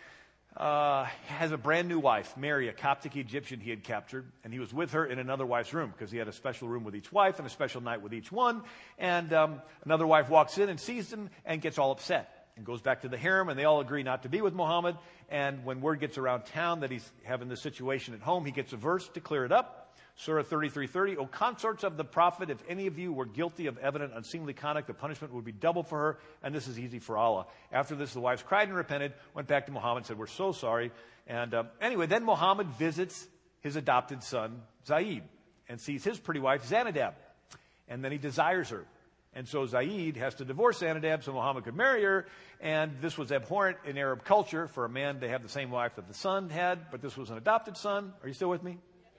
Speaker 1: has a brand new wife, Mary, a Coptic Egyptian he had captured, and he was with her in another wife's room because he had a special room with each wife and a special night with each one. And another wife walks in and sees him and gets all upset and goes back to the harem, and they all agree not to be with Muhammad. And when word gets around town that he's having this situation at home, he gets a verse to clear it up. Surah 33:30, O consorts of the Prophet, if any of you were guilty of evident unseemly conduct, the punishment would be double for her, and this is easy for Allah. After this, the wives cried and repented, went back to Muhammad, said, we're so sorry. And anyway, then Muhammad visits his adopted son, Zaid, and sees his pretty wife, Zanadab. And then he desires her. And so Zaid has to divorce Zanadab so Muhammad could marry her. And this was abhorrent in Arab culture for a man to have the same wife that the son had, but this was an adopted son. Are you still with me?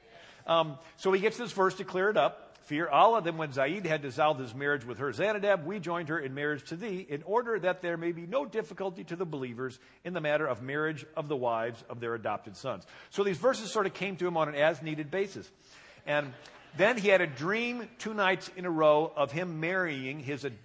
Speaker 1: So he gets this verse to clear it up. Fear Allah. Then when Zaid had dissolved his marriage with her Zanadab, we joined her in marriage to thee, in order that there may be no difficulty to the believers in the matter of marriage of the wives of their adopted sons. So these verses sort of came to him on an as-needed basis. And then he had a dream 2 nights in a row of him marrying he had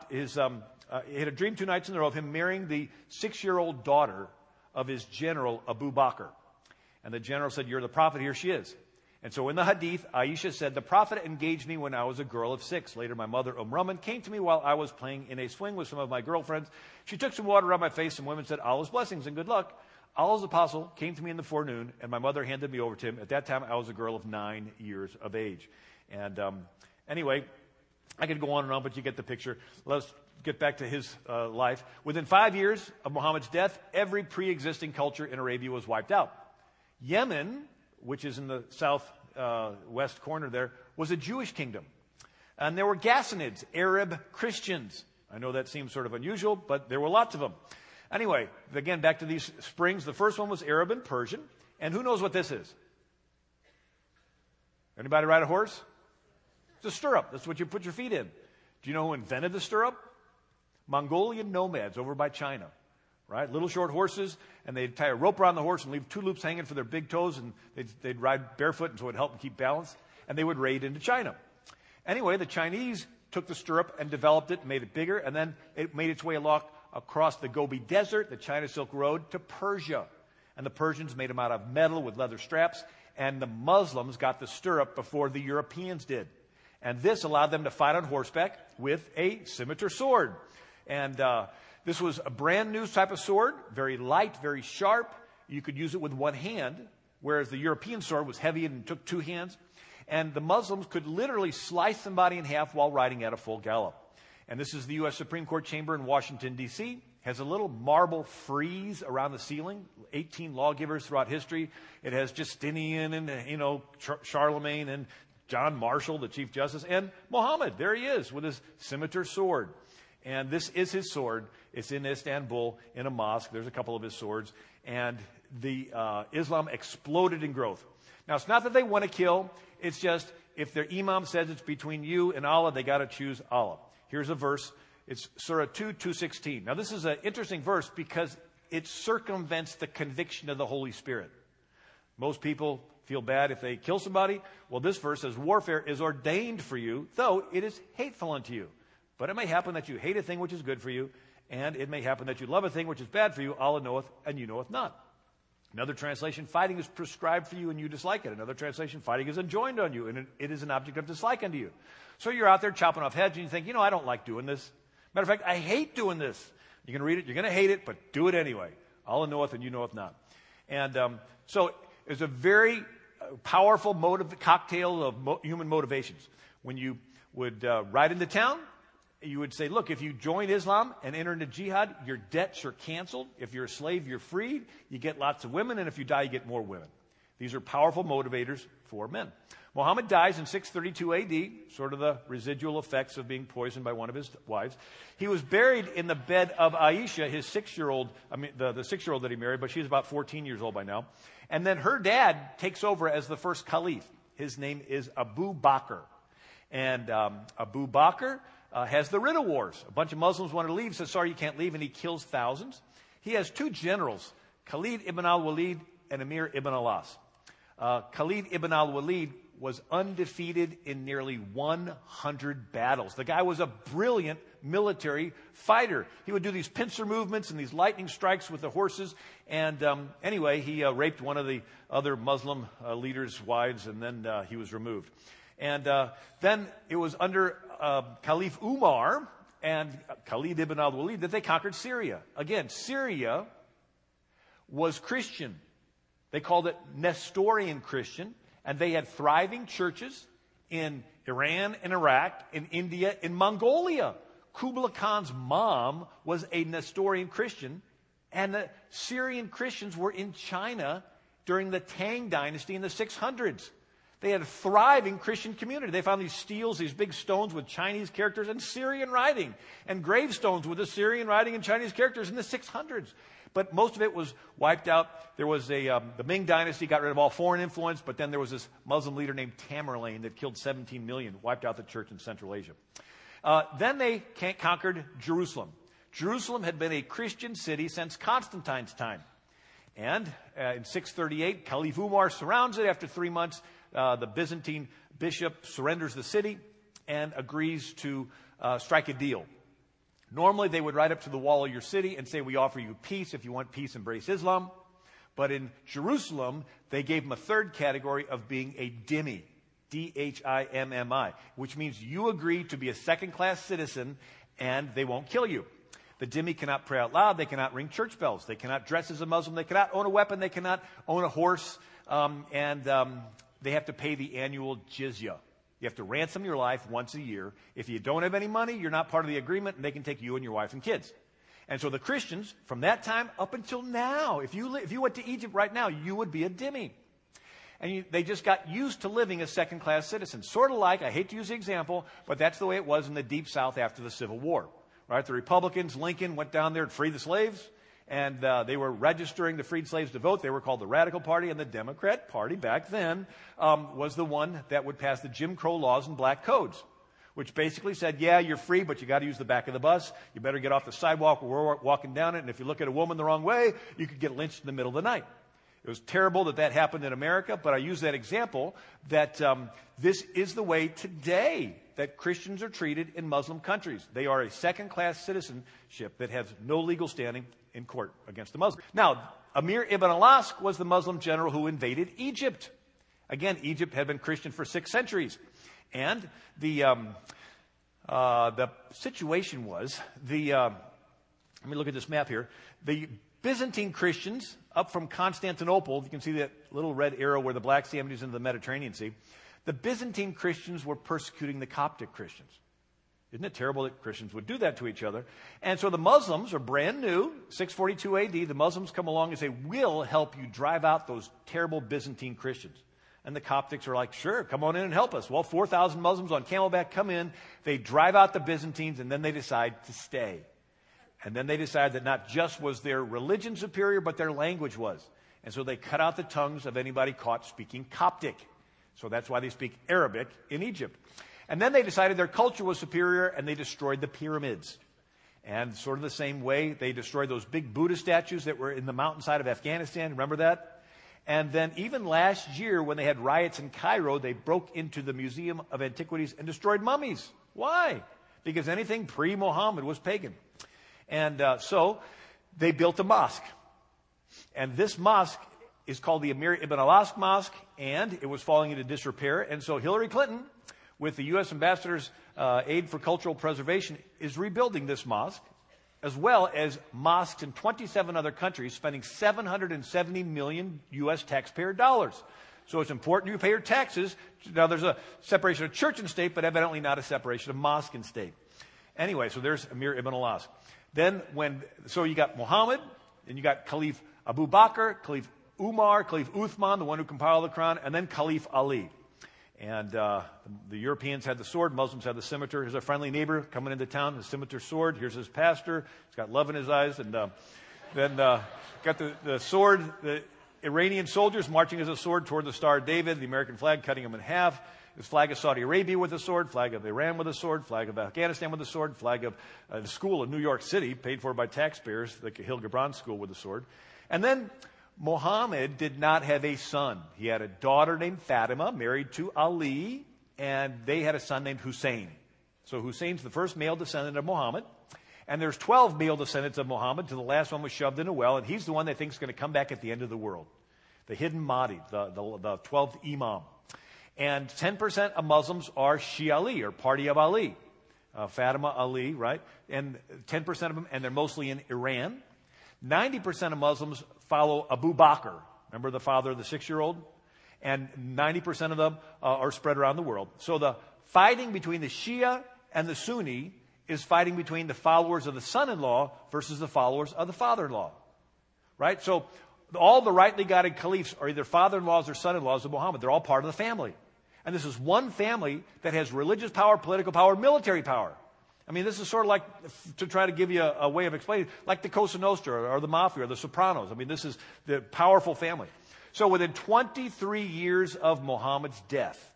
Speaker 1: a dream 2 nights in a row of him marrying the 6-year-old daughter of his general, Abu Bakr. And the general said, you're the Prophet, here she is. And so in the hadith, Aisha said, the Prophet engaged me when I was a girl of 6. Later, my mother, Rumman, came to me while I was playing in a swing with some of my girlfriends. She took some water on my face. Some women said, Allah's blessings and good luck. Allah's apostle came to me in the forenoon, and my mother handed me over to him. At that time, I was a girl of 9 years of age. And anyway, I could go on and on, but you get the picture. Let's get back to his life. Within 5 years of Muhammad's death, every pre-existing culture in Arabia was wiped out. Yemen, which is in the southwest corner there, was a Jewish kingdom. And there were Ghassanids, Arab Christians. I know that seems sort of unusual, but there were lots of them. Anyway, again, back to these springs. The first one was Arab and Persian. And who knows what this is? Anybody ride a horse? It's a stirrup. That's what you put your feet in. Do you know who invented the stirrup? Mongolian nomads over by China. Right? Little short horses, and they'd tie a rope around the horse and leave 2 loops hanging for their big toes, and they'd ride barefoot, and so it would help them keep balance. And they would raid into China. Anyway, the Chinese took the stirrup and developed it, made it bigger, and then it made its way across the Gobi Desert, the China Silk Road, to Persia. And the Persians made them out of metal with leather straps, and the Muslims got the stirrup before the Europeans did. And this allowed them to fight on horseback with a scimitar sword. And this was a brand new type of sword, very light, very sharp. You could use it with one hand, whereas the European sword was heavy and took two hands. And the Muslims could literally slice somebody in half while riding at a full gallop. And this is the U.S. Supreme Court chamber in Washington, D.C. Has a little marble frieze around the ceiling, 18 lawgivers throughout history. It has Justinian and, Charlemagne and John Marshall, the Chief Justice, and Muhammad. There he is with his scimitar sword. And this is his sword. It's in Istanbul in a mosque. There's a couple of his swords. And the Islam exploded in growth. Now, it's not that they want to kill. It's just if their imam says it's between you and Allah, they got to choose Allah. Here's a verse. It's Surah 2:216. Now, this is an interesting verse because it circumvents the conviction of the Holy Spirit. Most people feel bad if they kill somebody. Well, this verse says, warfare is ordained for you, though it is hateful unto you. But it may happen that you hate a thing which is good for you, and it may happen that you love a thing which is bad for you. Allah knoweth, and you knoweth not. Another translation, fighting is prescribed for you, and you dislike it. Another translation, fighting is enjoined on you, and it is an object of dislike unto you. So you're out there chopping off heads, and you think, I don't like doing this. Matter of fact, I hate doing this. You can read it, you're going to hate it, but do it anyway. Allah knoweth, and you knoweth not. And so it's a very powerful cocktail of human motivations. When you would ride into town, you would say, look, if you join Islam and enter into jihad, your debts are canceled. If you're a slave, you're freed. You get lots of women, and if you die, you get more women. These are powerful motivators for men. Muhammad dies in 632 A.D., sort of the residual effects of being poisoned by one of his wives. He was buried in the bed of Aisha, his 6-year-old, the 6-year-old that he married, but she's about 14 years old by now. And then her dad takes over as the first caliph. His name is Abu Bakr. And Abu Bakr has the Ridda Wars. A bunch of Muslims want to leave, says, sorry, you can't leave, and he kills thousands. He has two generals, Khalid ibn al-Walid and Amir ibn al-As. Khalid ibn al-Walid was undefeated in nearly 100 battles. The guy was a brilliant military fighter. He would do these pincer movements and these lightning strikes with the horses. And anyway, he raped one of the other Muslim leaders' wives, and then he was removed. And then it was under Caliph Umar and Khalid ibn al-Walid that they conquered Syria. Again, Syria was Christian. They called it Nestorian Christian. And they had thriving churches in Iran and Iraq, in India, in Mongolia. Kublai Khan's mom was a Nestorian Christian, and the Syrian Christians were in China during the Tang Dynasty in the 600s. They had a thriving Christian community. They found these steels, these big stones with Chinese characters and Syrian writing, and gravestones with Assyrian writing and Chinese characters in the 600s. But most of it was wiped out. There was the Ming Dynasty got rid of all foreign influence, but then there was this Muslim leader named Tamerlane that killed 17 million, wiped out the church in Central Asia. Then they conquered Jerusalem. Jerusalem had been a Christian city since Constantine's time. And in 638, Caliph Umar surrounds it. After 3 months, the Byzantine bishop surrenders the city and agrees to strike a deal. Normally, they would ride up to the wall of your city and say, we offer you peace. If you want peace, embrace Islam. But in Jerusalem, they gave them a third category of being a dhimmi, D-H-I-M-M-I, which means you agree to be a second-class citizen and they won't kill you. The dhimmi cannot pray out loud. They cannot ring church bells. They cannot dress as a Muslim. They cannot own a weapon. They cannot own a horse. And they have to pay the annual jizya. You have to ransom your life once a year. If you don't have any money, you're not part of the agreement, and they can take you and your wife and kids. And so the Christians, from that time up until now, if you went to Egypt right now, you would be a dhimmi. And they just got used to living as second-class citizens. Sort of like, I hate to use the example, but that's the way it was in the Deep South after the Civil War. Right? The Republicans, Lincoln, went down there and freed the slaves. And they were registering the freed slaves to vote. They were called the Radical Party. And the Democrat Party back then was the one that would pass the Jim Crow laws and black codes, which basically said, yeah, you're free, but you got to use the back of the bus. You better get off the sidewalk where we're walking down it. And if you look at a woman the wrong way, you could get lynched in the middle of the night. It was terrible that happened in America, but I use that example that this is the way today that Christians are treated in Muslim countries. They are a second-class citizenship that has no legal standing in court against the Muslims. Now, Amir ibn al-As was the Muslim general who invaded Egypt. Again, Egypt had been Christian for 6 centuries. And the situation was, let me look at this map here. The Byzantine Christians up from Constantinople, you can see that little red arrow where the Black Sea empties into the Mediterranean Sea. The Byzantine Christians were persecuting the Coptic Christians. Isn't it terrible that Christians would do that to each other? And so the Muslims are brand new, 642 AD. The Muslims come along and say, we'll help you drive out those terrible Byzantine Christians. And the Coptics are like, sure, come on in and help us. Well, 4,000 Muslims on camelback come in. They drive out the Byzantines, and then they decide to stay. And then they decide that not just was their religion superior, but their language was. And so they cut out the tongues of anybody caught speaking Coptic. So that's why they speak Arabic in Egypt. And then they decided their culture was superior, and they destroyed the pyramids. And sort of the same way, they destroyed those big Buddha statues that were in the mountainside of Afghanistan. Remember that? And then even last year, when they had riots in Cairo, they broke into the Museum of Antiquities and destroyed mummies. Why? Because anything pre-Muhammad was pagan. And so they built a mosque. And this mosque is called the Amir ibn al-As Mosque, and it was falling into disrepair. And so Hillary Clinton, with the U.S. Ambassador's Aid for Cultural Preservation, is rebuilding this mosque, as well as mosques in 27 other countries, spending $770 million U.S. taxpayer dollars. So it's important you pay your taxes. Now, there's a separation of church and state, but evidently not a separation of mosque and state. Anyway, so there's Amir ibn al-As. Then so you got Muhammad, and you got Caliph Abu Bakr, Caliph Umar, Caliph Uthman, the one who compiled the Quran, and then Caliph Ali. And the Europeans had the sword, Muslims had the scimitar. Here's a friendly neighbor coming into town, his scimitar sword. Here's his pastor. He's got love in his eyes. And then got the sword, the Iranian soldiers marching as a sword toward the Star of David, the American flag cutting them in half. His flag of Saudi Arabia with a sword, flag of Iran with a sword, flag of Afghanistan with a sword, flag of the school in New York City, paid for by taxpayers, the Kahil Gibran School with a sword. And then Muhammad did not have a son. He had a daughter named Fatima, married to Ali, and they had a son named Hussein. So Hussein's the first male descendant of Muhammad. And there's 12 male descendants of Muhammad, till the last one was shoved in a well, and he's the one they think is going to come back at the end of the world. The hidden Mahdi, the 12th Imam. And 10% of Muslims are Shia Ali, or Party of Ali. Fatima Ali, right? And 10% of them, and they're mostly in Iran. 90% of Muslims follow Abu Bakr. Remember the father of the 6-year-old? And 90% of them are spread around the world. So the fighting between the Shia and the Sunni is fighting between the followers of the son-in-law versus the followers of the father-in-law. Right? So all the rightly guided caliphs are either father-in-laws or son-in-laws of Muhammad. They're all part of the family. And this is one family that has religious power, political power, military power. I mean, this is sort of like, to try to give you a way of explaining, like the Cosa Nostra or the Mafia or the Sopranos. I mean, this is the powerful family. So within 23 years of Muhammad's death,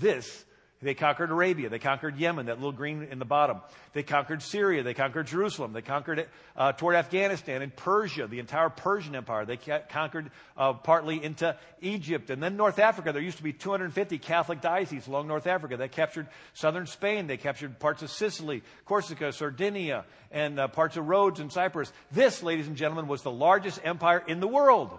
Speaker 1: they conquered Arabia. They conquered Yemen, that little green in the bottom. They conquered Syria. They conquered Jerusalem. They conquered toward Afghanistan and Persia, the entire Persian Empire. They conquered partly into Egypt. And then North Africa. There used to be 250 Catholic dioceses along North Africa. They captured southern Spain. They captured parts of Sicily, Corsica, Sardinia, and parts of Rhodes and Cyprus. This, ladies and gentlemen, was the largest empire in the world.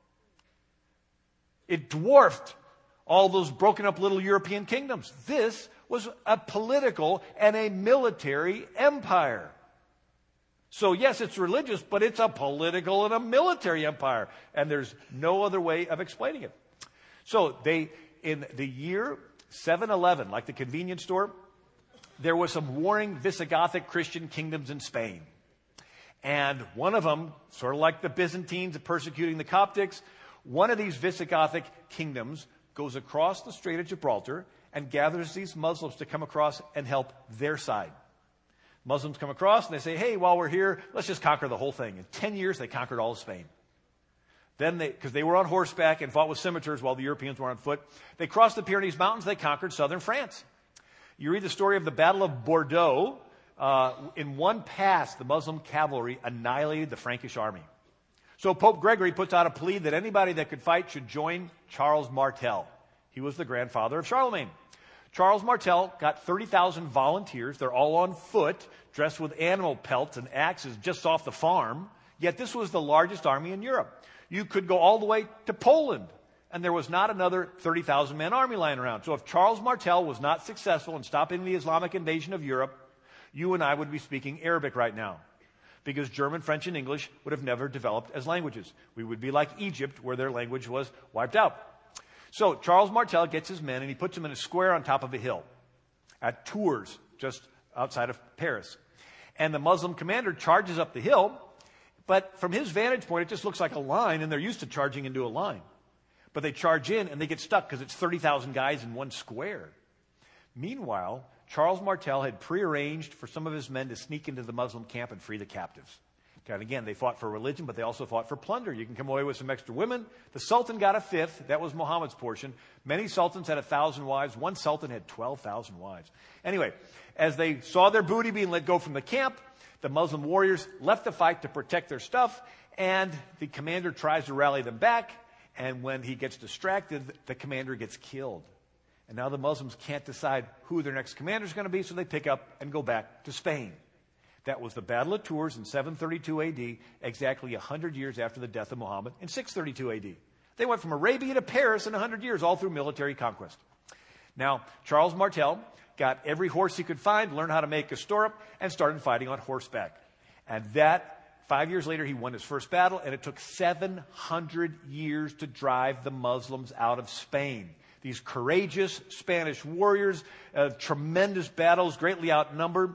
Speaker 1: It dwarfed all those broken up little European kingdoms. This was a political and a military empire. So yes, it's religious, but it's a political and a military empire. And there's no other way of explaining it. So in the year 711, like the convenience store, there was some warring Visigothic Christian kingdoms in Spain. And one of them, sort of like the Byzantines persecuting the Coptics, one of these Visigothic kingdoms goes across the Strait of Gibraltar and gathers these Muslims to come across and help their side. Muslims come across and they say, hey, while we're here, let's just conquer the whole thing. In 10 years, they conquered all of Spain. Then because they were on horseback and fought with scimitars while the Europeans were on foot, they crossed the Pyrenees Mountains, they conquered southern France. You read the story of the Battle of Bordeaux. In one pass, the Muslim cavalry annihilated the Frankish army. So Pope Gregory puts out a plea that anybody that could fight should join Charles Martel. He was the grandfather of Charlemagne. Charles Martel got 30,000 volunteers. They're all on foot, dressed with animal pelts and axes just off the farm. Yet this was the largest army in Europe. You could go all the way to Poland and there was not another 30,000-man army lying around. So if Charles Martel was not successful in stopping the Islamic invasion of Europe, you and I would be speaking Arabic right now, because German, French, and English would have never developed as languages. We would be like Egypt, where their language was wiped out. So Charles Martel gets his men, and he puts them in a square on top of a hill at Tours, just outside of Paris. And the Muslim commander charges up the hill, but from his vantage point, it just looks like a line, and they're used to charging into a line. But they charge in, and they get stuck because it's 30,000 guys in one square. Meanwhile, Charles Martel had prearranged for some of his men to sneak into the Muslim camp and free the captives. Okay, and again, they fought for religion, but they also fought for plunder. You can come away with some extra women. The Sultan got a fifth. That was Muhammad's portion. Many sultans had 1,000 wives. One sultan had 12,000 wives. Anyway, as they saw their booty being let go from the camp, the Muslim warriors left the fight to protect their stuff, and the commander tries to rally them back, and when he gets distracted, the commander gets killed. And now the Muslims can't decide who their next commander is going to be, so they pick up and go back to Spain. That was the Battle of Tours in 732 AD, exactly 100 years after the death of Muhammad in 632 AD. They went from Arabia to Paris in 100 years, all through military conquest. Now, Charles Martel got every horse he could find, learned how to make a stirrup, and started fighting on horseback. And that, 5 years later, he won his first battle, and it took 700 years to drive the Muslims out of Spain. These courageous Spanish warriors, tremendous battles, greatly outnumbered.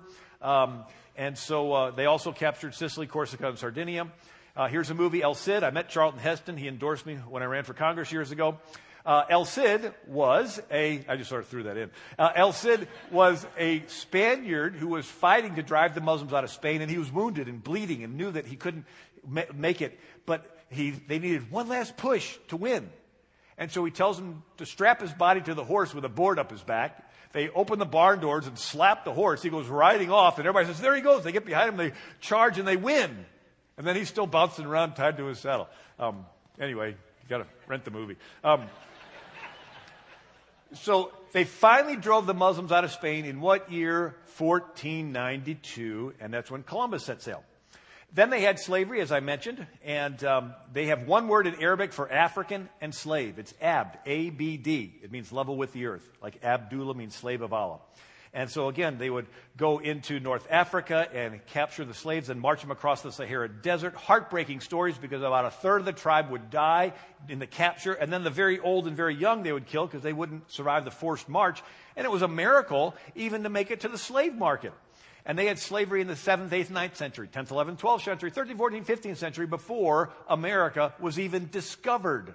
Speaker 1: And so they also captured Sicily, Corsica, and Sardinia. Here's a movie, El Cid. I met Charlton Heston. He endorsed me when I ran for Congress years ago. El Cid was I just sort of threw that in. El Cid was a Spaniard who was fighting to drive the Muslims out of Spain, and he was wounded and bleeding and knew that he couldn't make it. But they needed one last push to win. And so he tells them to strap his body to the horse with a board up his back. They open the barn doors and slap the horse. He goes riding off, and everybody says, there he goes. They get behind him, they charge, and they win. And then he's still bouncing around tied to his saddle. Anyway, you got to rent the movie. So they finally drove the Muslims out of Spain in what year? 1492, and that's when Columbus set sail. Then they had slavery, as I mentioned, and they have one word in Arabic for African and slave. It's abd, A-B-D. It means level with the earth, like Abdullah means slave of Allah. And so again, they would go into North Africa and capture the slaves and march them across the Sahara Desert. Heartbreaking stories, because about a third of the tribe would die in the capture, and then the very old and very young they would kill because they wouldn't survive the forced march. And it was a miracle even to make it to the slave market. And they had slavery in the 7th, 8th, 9th century, 10th, 11th, 12th century, 13th, 14th, 15th century, before America was even discovered.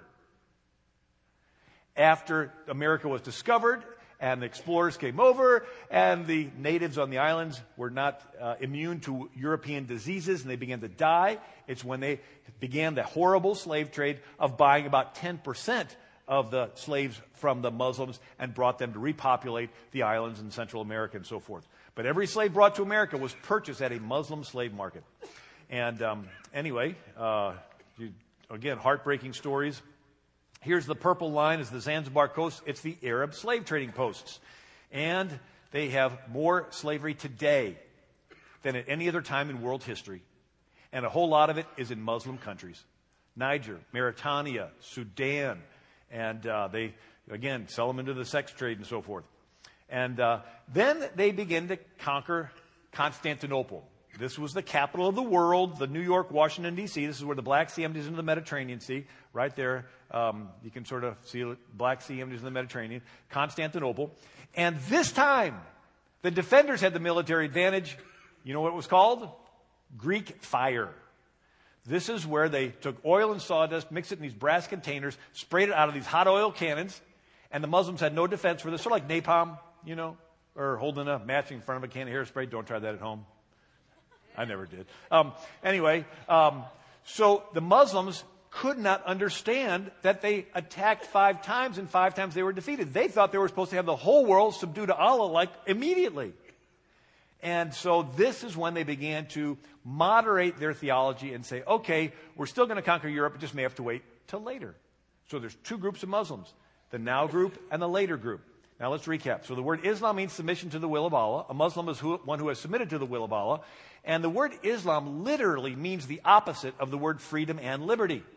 Speaker 1: After America was discovered and the explorers came over and the natives on the islands were not immune to European diseases and they began to die, it's when they began the horrible slave trade of buying about 10% of the slaves from the Muslims and brought them to repopulate the islands in Central America and so forth. But every slave brought to America was purchased at a Muslim slave market. And anyway, again, heartbreaking stories. Here's the purple line is the Zanzibar coast. It's the Arab slave trading posts. And they have more slavery today than at any other time in world history. And a whole lot of it is in Muslim countries. Niger, Mauritania, Sudan. And they, again, sell them into the sex trade and so forth. And then they begin to conquer Constantinople. This was the capital of the world, the New York, Washington, D.C. This is where the Black Sea empties into the Mediterranean Sea. Right there, you can sort of see the Black Sea empties in the Mediterranean. Constantinople. And this time, the defenders had the military advantage. You know what it was called? Greek fire. This is where they took oil and sawdust, mixed it in these brass containers, sprayed it out of these hot oil cannons, and the Muslims had no defense for this. Sort of like napalm, you know, or holding a match in front of a can of hairspray. Don't try that at home. I never did. Anyway, so the Muslims could not understand that they attacked 5 times and 5 times they were defeated. They thought they were supposed to have the whole world subdued to Allah like immediately. And so this is when they began to moderate their theology and say, okay, we're still going to conquer Europe, but just may have to wait till later. So there's 2 groups of Muslims, the now group and the later group. Now let's recap. So the word Islam means submission to the will of Allah. A Muslim is one who has submitted to the will of Allah. And the word Islam literally means the opposite of the word freedom and liberty.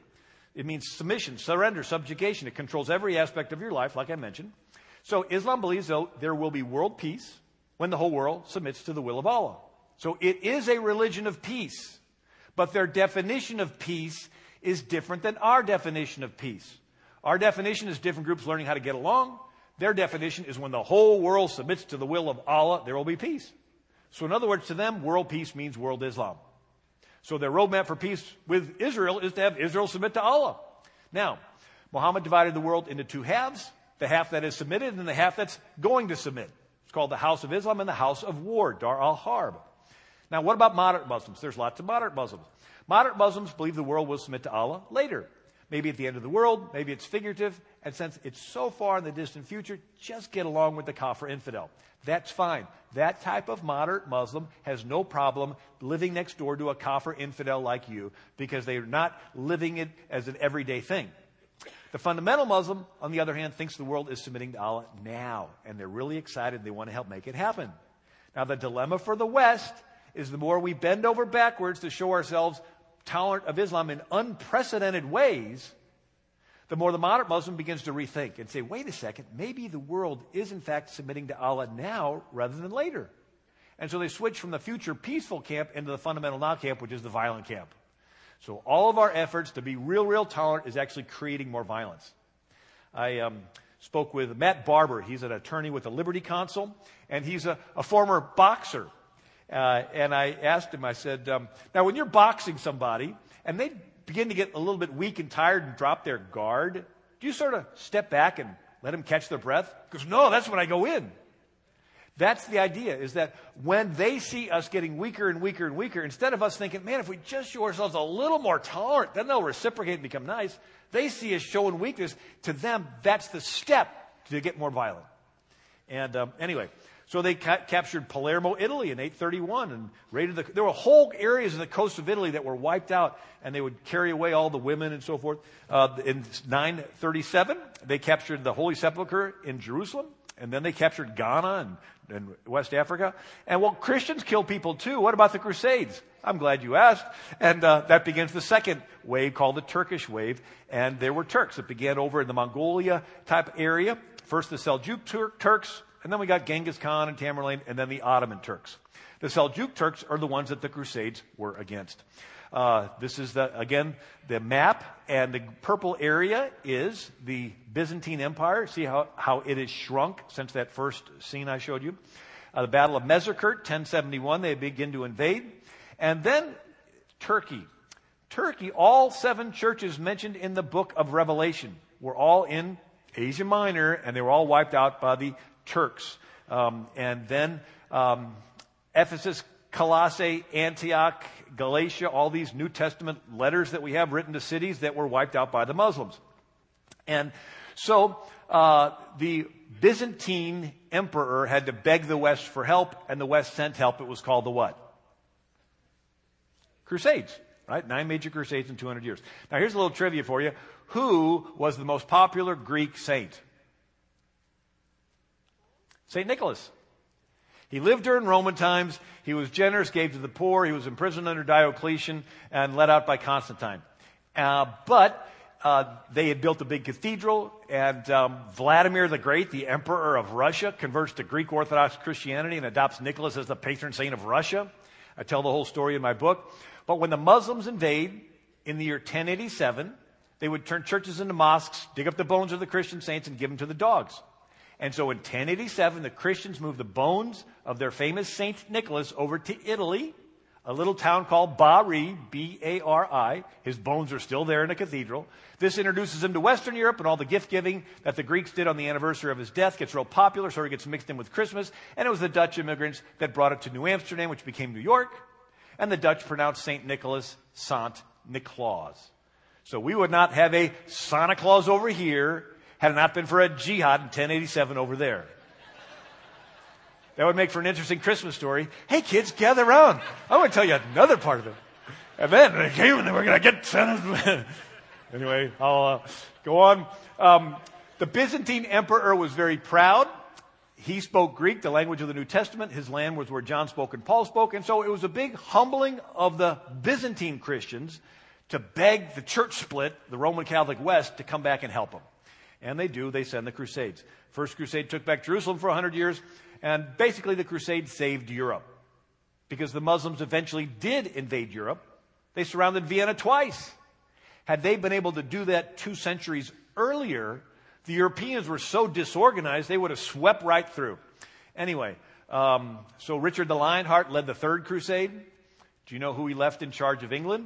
Speaker 1: It means submission, surrender, subjugation. It controls every aspect of your life, like I mentioned. So Islam believes, though, there will be world peace when the whole world submits to the will of Allah. So it is a religion of peace, but their definition of peace is different than our definition of peace. Our definition is different groups learning how to get along. Their definition is when the whole world submits to the will of Allah, there will be peace. So in other words, to them, world peace means world Islam. So their roadmap for peace with Israel is to have Israel submit to Allah. Now, Muhammad divided the world into two halves, the half that is submitted and the half that's going to submit. It's called the House of Islam and the House of War, Dar al-Harb. Now, what about moderate Muslims? There's lots of moderate Muslims. Moderate Muslims believe the world will submit to Allah later. Maybe at the end of the world, maybe it's figurative, and since it's so far in the distant future, just get along with the kafir infidel. That's fine. That type of moderate Muslim has no problem living next door to a kafir infidel like you because they're not living it as an everyday thing. The fundamental Muslim, on the other hand, thinks the world is submitting to Allah now, and they're really excited. They want to help make it happen. Now, the dilemma for the West is the more we bend over backwards to show ourselves tolerant of Islam in unprecedented ways, the more the moderate Muslim begins to rethink and say, wait a second, maybe the world is in fact submitting to Allah now rather than later. And so they switch from the future peaceful camp into the fundamental now camp, which is the violent camp. So all of our efforts to be real tolerant is actually creating more violence. I spoke with Matt Barber. He's an attorney with the Liberty Counsel, and he's a former boxer. And I asked him, I said, now when you're boxing somebody and they begin to get a little bit weak and tired and drop their guard, do you sort of step back and let them catch their breath? He goes, no, that's when I go in. That's the idea, is that when they see us getting weaker and weaker and weaker, instead of us thinking, man, if we just show ourselves a little more tolerant, then they'll reciprocate and become nice. They see us showing weakness. To them, that's the step to get more violent. And anyway, so they captured Palermo, Italy in 831 and raided there were whole areas in the coast of Italy that were wiped out, and they would carry away all the women and so forth. In 937, they captured the Holy Sepulchre in Jerusalem, and then they captured Ghana and West Africa. And well, Christians kill people too. What about the Crusades? I'm glad you asked. And that begins the second wave called the Turkish wave. And there were Turks. It began over in the Mongolia type area. First the Seljuk Turks, and then we got Genghis Khan and Tamerlane, and then the Ottoman Turks. The Seljuk Turks are the ones that the Crusades were against. This is, again, the map, and the purple area is the Byzantine Empire. See how it has shrunk since that first scene I showed you. The Battle of Mezerkert, 1071, they begin to invade. And then Turkey. Turkey, all 7 churches mentioned in the book of Revelation were all in Asia Minor, and they were all wiped out by the Turks. And then Ephesus, Colossae, Antioch, Galatia, all these New Testament letters that we have written to cities that were wiped out by the Muslims. And so the Byzantine emperor had to beg the West for help, and the West sent help. It was called the what? Crusades, right? 9 major crusades in 200 years. Now here's a little trivia for you. Who was the most popular Greek saint? St. Nicholas. He lived during Roman times. He was generous, gave to the poor. He was imprisoned under Diocletian and let out by Constantine. But they had built a big cathedral, and Vladimir the Great, the emperor of Russia, converts to Greek Orthodox Christianity and adopts Nicholas as the patron saint of Russia. I tell the whole story in my book. But when the Muslims invade in the year 1087, they would turn churches into mosques, dig up the bones of the Christian saints, and give them to the dogs. And so in 1087, the Christians moved the bones of their famous Saint Nicholas over to Italy, a little town called Bari, B-A-R-I. His bones are still there in the cathedral. This introduces him to Western Europe, and all the gift-giving that the Greeks did on the anniversary of his death gets real popular, so he gets mixed in with Christmas. And it was the Dutch immigrants that brought it to New Amsterdam, which became New York. And the Dutch pronounced St. Nicholas Sant Nicolaas. So we would not have a Santa Claus over here had it not been for a jihad in 1087 over there. That would make for an interesting Christmas story. Hey, kids, gather around. I want to tell you another part of it. And then they came and they were going to get Santa. Anyway, I'll go on. The Byzantine emperor was very proud. He spoke Greek, the language of the New Testament. His land was where John spoke and Paul spoke. And so it was a big humbling of the Byzantine Christians to beg the church split, the Roman Catholic West, to come back and help them. And they do. They send the Crusades. First Crusade took back Jerusalem for 100 years, and basically the Crusade saved Europe because the Muslims eventually did invade Europe. They surrounded Vienna twice. Had they been able to do that 2 centuries earlier, the Europeans were so disorganized they would have swept right through. Anyway, so Richard the Lionheart led the Third Crusade. Do you know who he left in charge of England?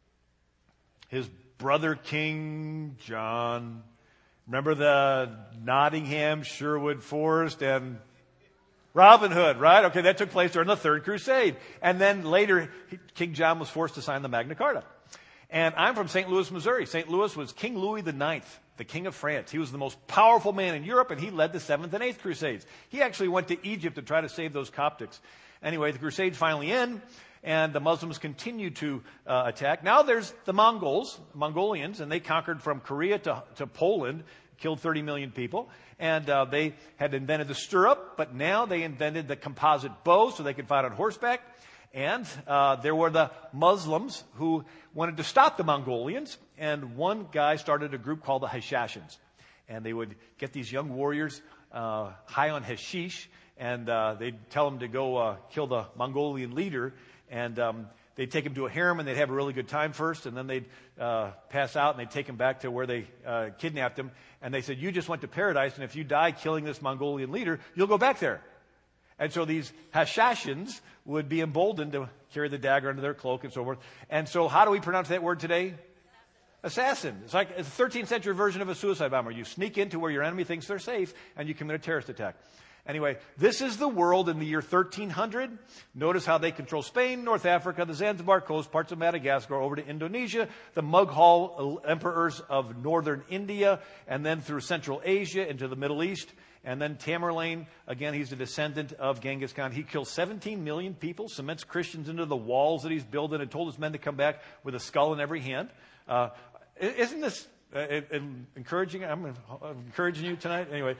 Speaker 1: His brother King John. Remember the Nottingham, Sherwood Forest, and Robin Hood, right? Okay, that took place during the Third Crusade. And then later, King John was forced to sign the Magna Carta. And I'm from St. Louis, Missouri. St. Louis was King Louis IX, the King of France. He was the most powerful man in Europe, and he led the 7th and 8th Crusades. He actually went to Egypt to try to save those Coptics. Anyway, the Crusades finally end, and the Muslims continue to attack. Now there's the Mongolians, and they conquered from Korea to Poland, killed 30 million people. And they had invented the stirrup, but now they invented the composite bow so they could fight on horseback. And there were the Muslims who wanted to stop the Mongolians. And one guy started a group called the Hashashins. And they would get these young warriors high on hashish, and they'd tell them to go kill the Mongolian leader. And they'd take him to a harem, and they'd have a really good time first. And then they'd pass out, and they'd take him back to where they kidnapped him. And they said, you just went to paradise, and if you die killing this Mongolian leader, you'll go back there. And so these Hashashins would be emboldened to carry the dagger under their cloak and so forth. And so how do we pronounce that word today? Assassin. It's like it's a 13th century version of a suicide bomber. You sneak into where your enemy thinks they're safe, and you commit a terrorist attack. Anyway, this is the world in the year 1300. Notice how they control Spain, North Africa, the Zanzibar coast, parts of Madagascar, over to Indonesia, the Mughal emperors of northern India, and then through Central Asia into the Middle East. And then Tamerlane, again, he's a descendant of Genghis Khan. He killed 17 million people, cements Christians into the walls that he's building, and told his men to come back with a skull in every hand. Isn't this encouraging? I'm encouraging you tonight. Anyway,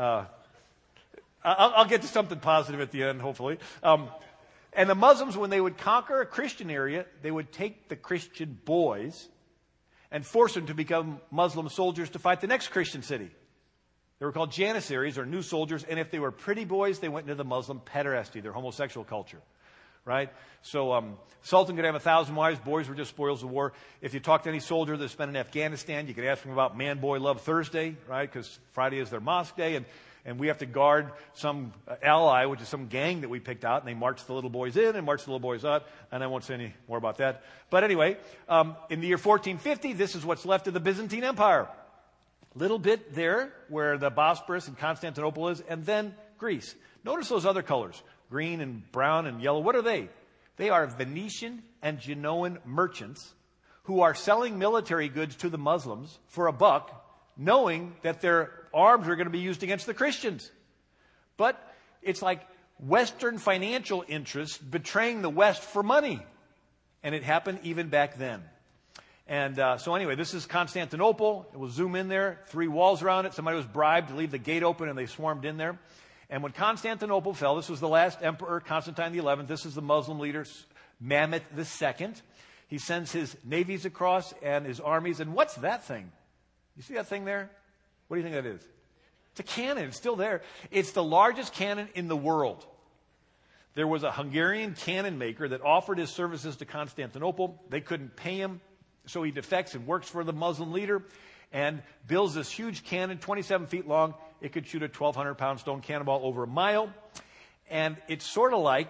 Speaker 1: I'll get to something positive at the end, hopefully. And the Muslims, when they would conquer a Christian area, they would take the Christian boys and force them to become Muslim soldiers to fight the next Christian city. They were called Janissaries, or new soldiers, and if they were pretty boys, they went into the Muslim pederasty, their homosexual culture. Right? So Sultan could have 1,000 wives. Boys were just spoils of war. If you talk to any soldier that's been in Afghanistan, you could ask them about Man Boy Love Thursday, right? Because Friday is their mosque day, and we have to guard some ally, which is some gang that we picked out, and they march the little boys in and march the little boys out, and I won't say any more about that. But anyway, in the year 1450, this is what's left of the Byzantine Empire. Little bit there where the Bosporus and Constantinople is, and then Greece. Notice those other colors, green and brown and yellow. What are they? They are Venetian and Genoan merchants who are selling military goods to the Muslims for $1, knowing that their arms are going to be used against the Christians. But it's like Western financial interests betraying the West for money. And it happened even back then. And so anyway, this is Constantinople. We'll zoom in there. 3 walls around it. Somebody was bribed to leave the gate open, and they swarmed in there. And when Constantinople fell, this was the last emperor, Constantine XI. This is the Muslim leader, Mehmet II. He sends his navies across and his armies. And what's that thing? You see that thing there? What do you think that is? It's a cannon. It's still there. It's the largest cannon in the world. There was a Hungarian cannon maker that offered his services to Constantinople. They couldn't pay him. So he defects and works for the Muslim leader and builds this huge cannon, 27 feet long. It could shoot a 1,200-pound stone cannonball over a mile. And it's sort of like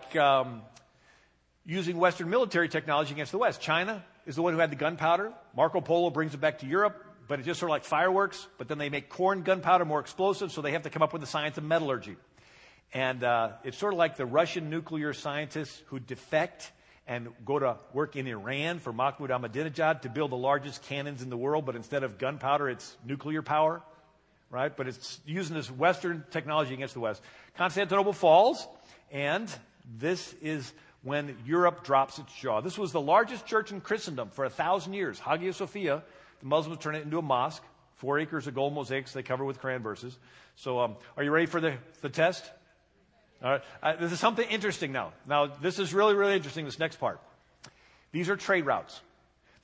Speaker 1: using Western military technology against the West. China is the one who had the gunpowder. Marco Polo brings it back to Europe, but it's just sort of like fireworks. But then they make corn gunpowder more explosive, so they have to come up with the science of metallurgy. And it's sort of like the Russian nuclear scientists who defect and go to work in Iran for Mahmoud Ahmadinejad to build the largest cannons in the world, but instead of gunpowder, it's nuclear power, right? But it's using this Western technology against the West. Constantinople falls, and this is when Europe drops its jaw. This was the largest church in Christendom for 1,000 years. Hagia Sophia, the Muslims turned it into a mosque, 4 acres of gold mosaics they cover with Quran verses. So are you ready for the test? All right. This is something interesting now. Now, this is really, really interesting, this next part. These are trade routes.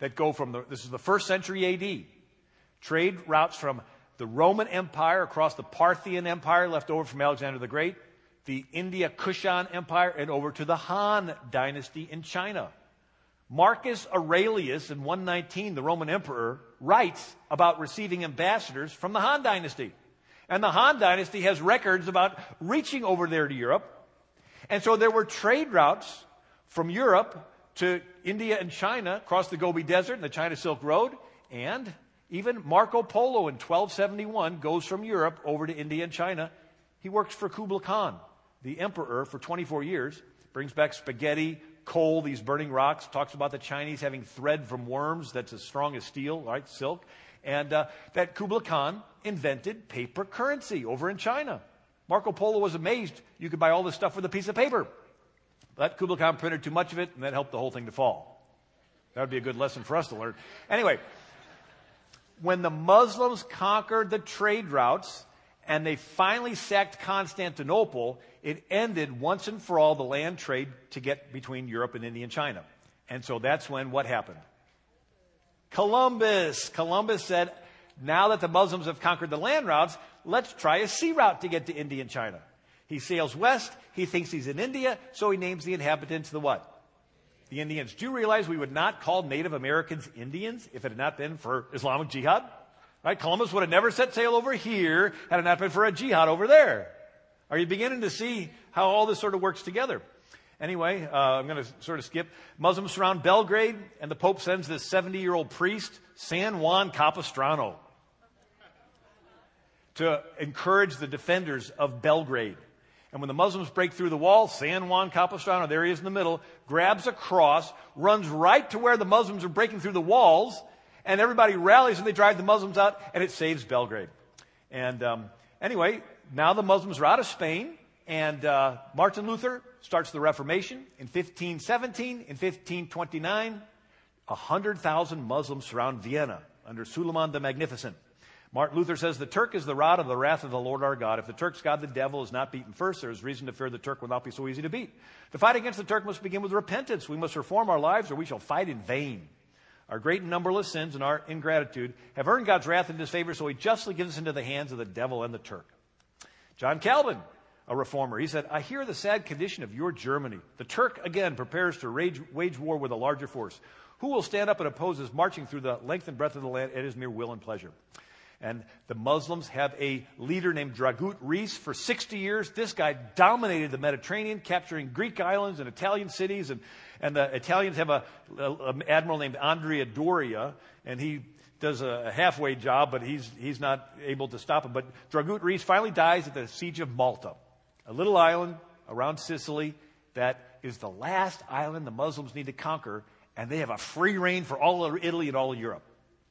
Speaker 1: that go from this is the 1st century AD. Trade routes from the Roman Empire across the Parthian Empire left over from Alexander the Great, the India Kushan Empire, and over to the Han Dynasty in China. Marcus Aurelius in 119, the Roman emperor, writes about receiving ambassadors from the Han Dynasty. And the Han Dynasty has records about reaching over there to Europe. And so there were trade routes from Europe to India and China across the Gobi Desert and the China Silk Road. And even Marco Polo in 1271 goes from Europe over to India and China. He works for Kublai Khan, the emperor, for 24 years. Brings back spaghetti, coal, these burning rocks. Talks about the Chinese having thread from worms that's as strong as steel, right, silk. And that Kublai Khan invented paper currency over in China. Marco Polo was amazed you could buy all this stuff with a piece of paper. But Kublai Khan printed too much of it, and that helped the whole thing to fall. That would be a good lesson for us to learn. Anyway, when the Muslims conquered the trade routes and they finally sacked Constantinople, it ended once and for all the land trade to get between Europe and India and China. And so that's when what happened? Columbus said, now that the Muslims have conquered the land routes, let's try a sea route to get to India and China. He sails west. He thinks he's in India, so he names the inhabitants the what? The Indians. Do you realize we would not call Native Americans Indians if it had not been for Islamic jihad? Right? Columbus would have never set sail over here had it not been for a jihad over there. Are you beginning to see how all this sort of works together? Anyway, I'm going to sort of skip. Muslims surround Belgrade, and the Pope sends this 70-year-old priest, San Juan Capistrano, to encourage the defenders of Belgrade. And when the Muslims break through the wall, San Juan Capistrano, there he is in the middle, grabs a cross, runs right to where the Muslims are breaking through the walls, and everybody rallies and they drive the Muslims out, and it saves Belgrade. And anyway, now the Muslims are out of Spain, and Martin Luther starts the Reformation in 1517. In 1529, 100,000 Muslims surround Vienna under Suleiman the Magnificent. Martin Luther says, the Turk is the rod of the wrath of the Lord our God. If the Turk's God, the devil, is not beaten first, there is reason to fear the Turk will not be so easy to beat. The fight against the Turk must begin with repentance. We must reform our lives or we shall fight in vain. Our great and numberless sins and our ingratitude have earned God's wrath and disfavor, so he justly gives us into the hands of the devil and the Turk. John Calvin, a reformer, he said, I hear the sad condition of your Germany. The Turk again prepares to wage war with a larger force. Who will stand up and oppose his marching through the length and breadth of the land at his mere will and pleasure? And the Muslims have a leader named Dragut Reis for 60 years. This guy dominated the Mediterranean, capturing Greek islands and Italian cities. And the Italians have an admiral named Andrea Doria, and he does a halfway job, but he's not able to stop him. But Dragut Reis finally dies at the siege of Malta, a little island around Sicily that is the last island the Muslims need to conquer, and they have a free reign for all of Italy and all of Europe.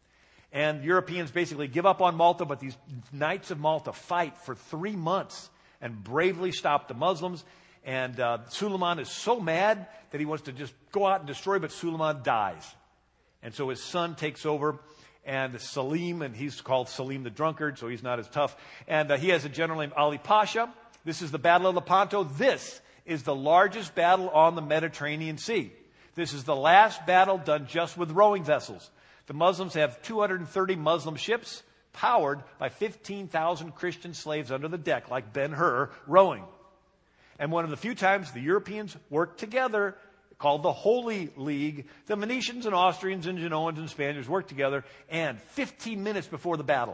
Speaker 1: And Europeans basically give up on Malta, but these Knights of Malta fight for 3 months and bravely stop the Muslims. And Suleiman is so mad that he wants to just go out and destroy, but Suleiman dies. And so his son takes over, and Salim, and he's called Salim the Drunkard, so he's not as tough. And he has a general named Ali Pasha. This is the Battle of Lepanto. This is the largest battle on the Mediterranean Sea. This is the last battle done just with rowing vessels. The Muslims have 230 Muslim ships powered by 15,000 Christian slaves under the deck, like Ben-Hur, rowing. And one of the few times the Europeans worked together, called the Holy League, the Venetians and Austrians and Genoans and Spaniards worked together, and 15 minutes before the battle,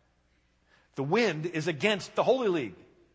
Speaker 1: the wind is against the Holy League.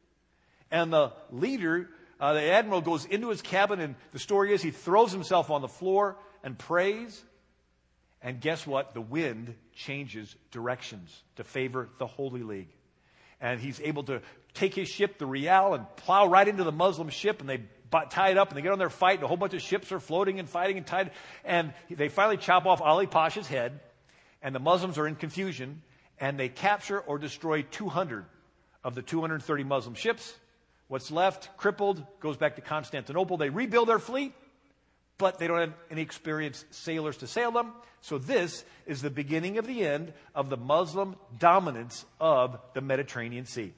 Speaker 1: And the leader, the admiral, goes into his cabin, and the story is he throws himself on the floor and prays. And guess what? The wind changes directions to favor the Holy League. And he's able to take his ship, the Rial, and plow right into the Muslim ship, and they tie it up, and they get on their fight, and a whole bunch of ships are floating and fighting and tied. And they finally chop off Ali Pasha's head, and the Muslims are in confusion, and they capture or destroy 200 of the 230 Muslim ships. What's left, crippled, goes back to Constantinople. They rebuild their fleet, but they don't have any experienced sailors to sail them. So this is the beginning of the end of the Muslim dominance of the Mediterranean Sea.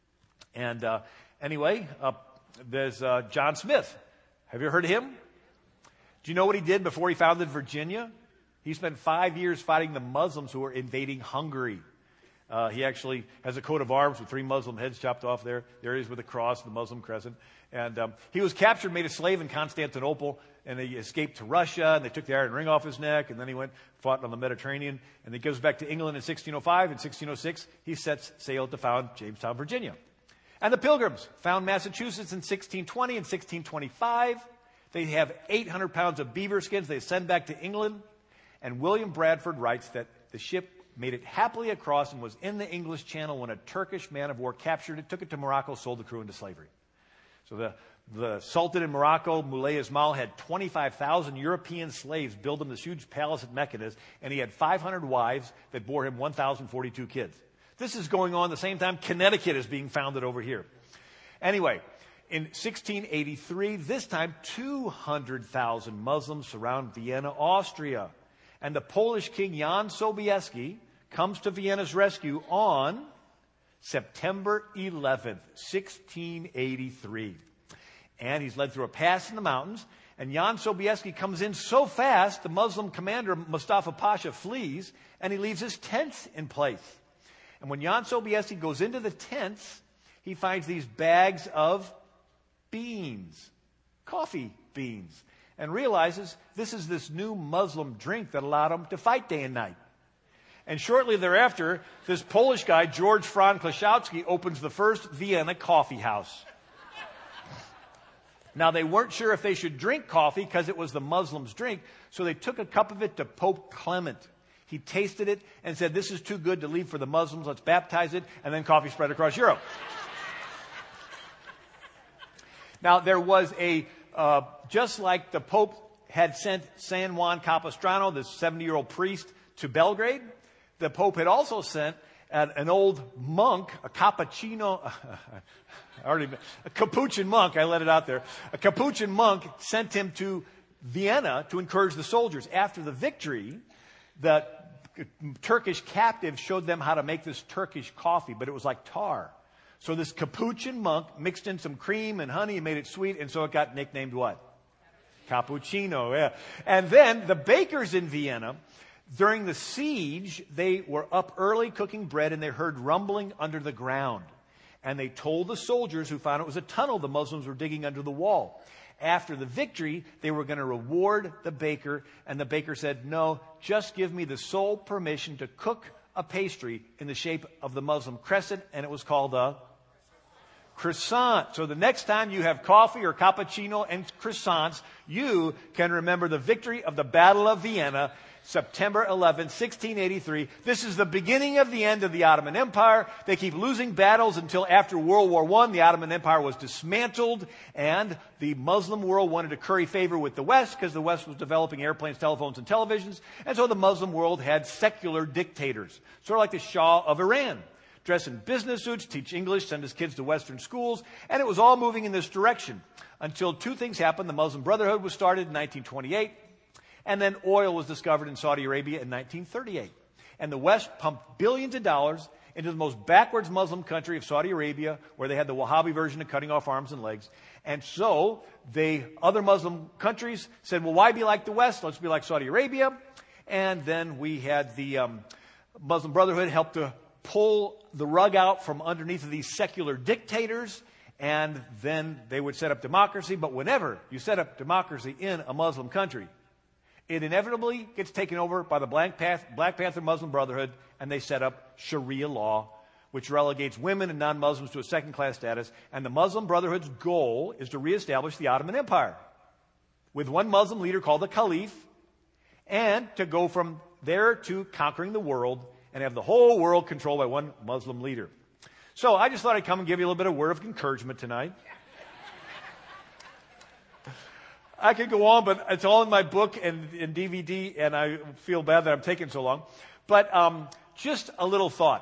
Speaker 1: And anyway, there's John Smith. Have you heard of him? Do you know what he did before he founded Virginia? He spent 5 years fighting the Muslims who were invading Hungary. He actually has a coat of arms with 3 Muslim heads chopped off there. There he is with a cross, the Muslim crescent. And he was captured, made a slave in Constantinople, and he escaped to Russia, and they took the iron ring off his neck, and then he fought on the Mediterranean, and he goes back to England in 1605. In 1606, he sets sail to found Jamestown, Virginia. And the Pilgrims found Massachusetts in 1620 and 1625. They have 800 pounds of beaver skins they send back to England. And William Bradford writes that the ship made it happily across and was in the English Channel when a Turkish man of war captured it, took it to Morocco, sold the crew into slavery. So the Sultan in Morocco, Moulay Ismail, had 25,000 European slaves build him this huge palace at Meknes, and he had 500 wives that bore him 1,042 kids. This is going on at the same time Connecticut is being founded over here. Anyway, in 1683, this time 200,000 Muslims surround Vienna, Austria. And the Polish king Jan Sobieski comes to Vienna's rescue on September 11th, 1683. And he's led through a pass in the mountains. And Jan Sobieski comes in so fast, the Muslim commander, Mustafa Pasha, flees, and he leaves his tents in place. And when Jan Sobieski goes into the tents, he finds these bags of beans, coffee beans, and realizes this is this new Muslim drink that allowed him to fight day and night. And shortly thereafter, this Polish guy, George Franz Kloszowski, opens the first Vienna coffee house. Now, they weren't sure if they should drink coffee because it was the Muslims' drink, so they took a cup of it to Pope Clement. He tasted it and said, "This is too good to leave for the Muslims. Let's baptize it." And then coffee spread across Europe. Now, there was just like the Pope had sent San Juan Capistrano, this 70-year-old priest, to Belgrade, the Pope had also sent an old monk, a Capuchin monk, I let it out there. A Capuchin monk sent him to Vienna to encourage the soldiers. After the victory, the Turkish captives showed them how to make this Turkish coffee, but it was like tar. So this Capuchin monk mixed in some cream and honey and made it sweet, and so it got nicknamed what? Cappuccino, yeah. And then the bakers in Vienna, during the siege, they were up early cooking bread, and they heard rumbling under the ground. And they told the soldiers, who found it was a tunnel the Muslims were digging under the wall. After the victory, they were going to reward the baker, and the baker said, "No, just give me the sole permission to cook a pastry in the shape of the Muslim crescent," and it was called a croissant. So the next time you have coffee or cappuccino and croissants, you can remember the victory of the Battle of Vienna, September 11, 1683. This is the beginning of the end of the Ottoman Empire. They keep losing battles until after World War I, the Ottoman Empire was dismantled, and the Muslim world wanted to curry favor with the West because the West was developing airplanes, telephones, and televisions. And so the Muslim world had secular dictators, sort of like the Shah of Iran. Dress in business suits, teach English, send his kids to Western schools, and it was all moving in this direction until two things happened. The Muslim Brotherhood was started in 1928, and then oil was discovered in Saudi Arabia in 1938. And the West pumped billions of dollars into the most backwards Muslim country of Saudi Arabia, where they had the Wahhabi version of cutting off arms and legs. And so the other Muslim countries said, well, why be like the West? Let's be like Saudi Arabia. And then we had the Muslim Brotherhood help to pull the rug out from underneath of these secular dictators, and then they would set up democracy. But whenever you set up democracy in a Muslim country, it inevitably gets taken over by the Black Panther Muslim Brotherhood, and they set up Sharia law, which relegates women and non-Muslims to a second-class status. And the Muslim Brotherhood's goal is to reestablish the Ottoman Empire with one Muslim leader called the Caliph, and to go from there to conquering the world and have the whole world controlled by one Muslim leader. So I just thought I'd come and give you a little bit of word of encouragement tonight. I could go on, but it's all in my book and in DVD, and I feel bad that I'm taking so long. But just a little thought.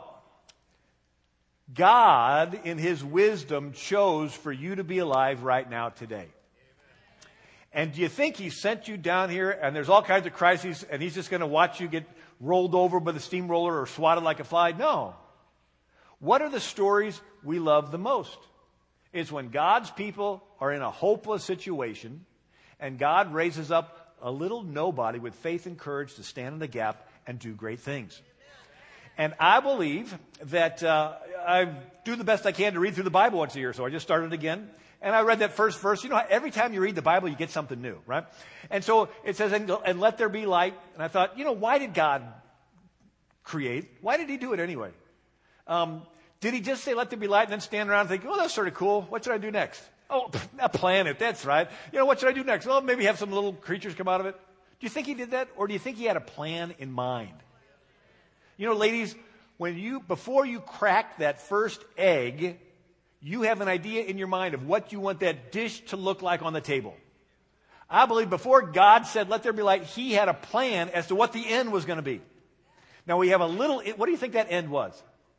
Speaker 1: God, in His wisdom, chose for you to be alive right now today. And do you think He sent you down here, and there's all kinds of crises, and He's just going to watch you get rolled over by the steamroller or swatted like a fly? No. What are the stories we love the most? It's when God's people are in a hopeless situation, and God raises up a little nobody with faith and courage to stand in the gap and do great things. And I believe that I do the best I can to read through the Bible once a year. So I just started again. And I read that first verse. You know, every time you read the Bible, you get something new, right? And so it says, and let there be light. And I thought, you know, why did God create? Why did he do it anyway? Did he just say, let there be light, and then stand around and think, oh, that's sort of cool. What should I do next? Oh, a planet. That's right. You know, what should I do next? Well, maybe have some little creatures come out of it. Do you think he did that? Or do you think he had a plan in mind? You know, ladies, before you crack that first egg, you have an idea in your mind of what you want that dish to look like on the table. I believe before God said, let there be light, he had a plan as to what the end was going to be. Now we have what do you think that end was?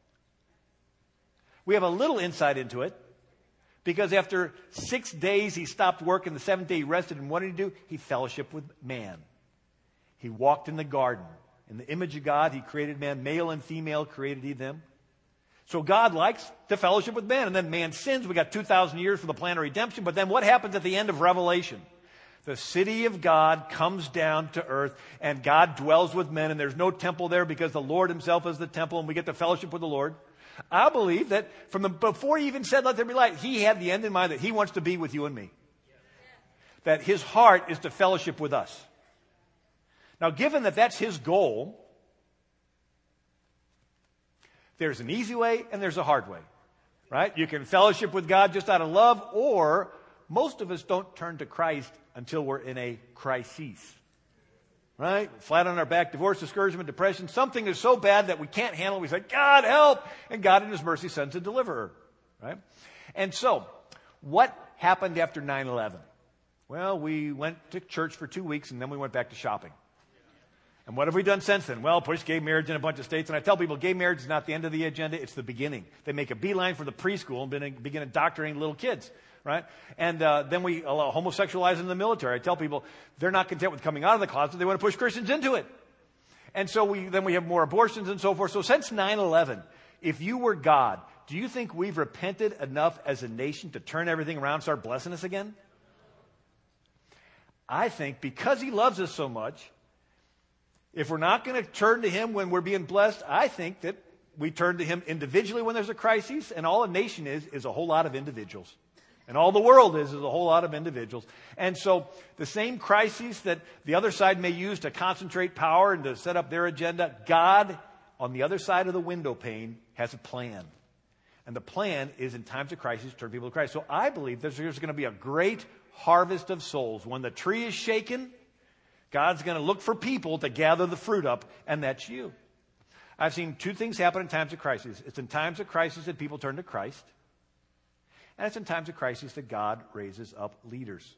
Speaker 1: We have a little insight into it because after 6 days he stopped work and the seventh day he rested. And what did he do? He fellowshiped with man. He walked in the garden. In the image of God, he created man. Male and female created he them. So God likes to fellowship with man. And then man sins. We got 2,000 years for the plan of redemption. But then what happens at the end of Revelation? The city of God comes down to earth and God dwells with men. And there's no temple there because the Lord himself is the temple and we get to fellowship with the Lord. I believe that before he even said, let there be light, he had the end in mind that he wants to be with you and me. That his heart is to fellowship with us. Now, given that that's his goal, there's an easy way and there's a hard way, right? You can fellowship with God just out of love, or most of us don't turn to Christ until we're in a crisis, right? Flat on our back, divorce, discouragement, depression. Something is so bad that we can't handle it. We say, God, help! And God in his mercy sends a deliverer, right? And so, what happened after 9/11? Well, we went to church for 2 weeks and then we went back to shopping. And what have we done since then? Well, push gay marriage in a bunch of states. And I tell people, gay marriage is not the end of the agenda. It's the beginning. They make a beeline for the preschool and begin indoctrinating little kids, right? And then we allow homosexualizing in the military. I tell people, they're not content with coming out of the closet. They want to push Christians into it. And so then we have more abortions and so forth. So since 9/11, if you were God, do you think we've repented enough as a nation to turn everything around and start blessing us again? I think because he loves us so much, if we're not going to turn to him when we're being blessed, I think that we turn to him individually when there's a crisis, and all a nation is a whole lot of individuals. And all the world is a whole lot of individuals. And so the same crises that the other side may use to concentrate power and to set up their agenda, God, on the other side of the window pane, has a plan. And the plan is in times of crisis, turn people to Christ. So I believe there's going to be a great harvest of souls. When the tree is shaken, God's going to look for people to gather the fruit up, and that's you. I've seen two things happen in times of crisis. It's in times of crisis that people turn to Christ, and it's in times of crisis that God raises up leaders.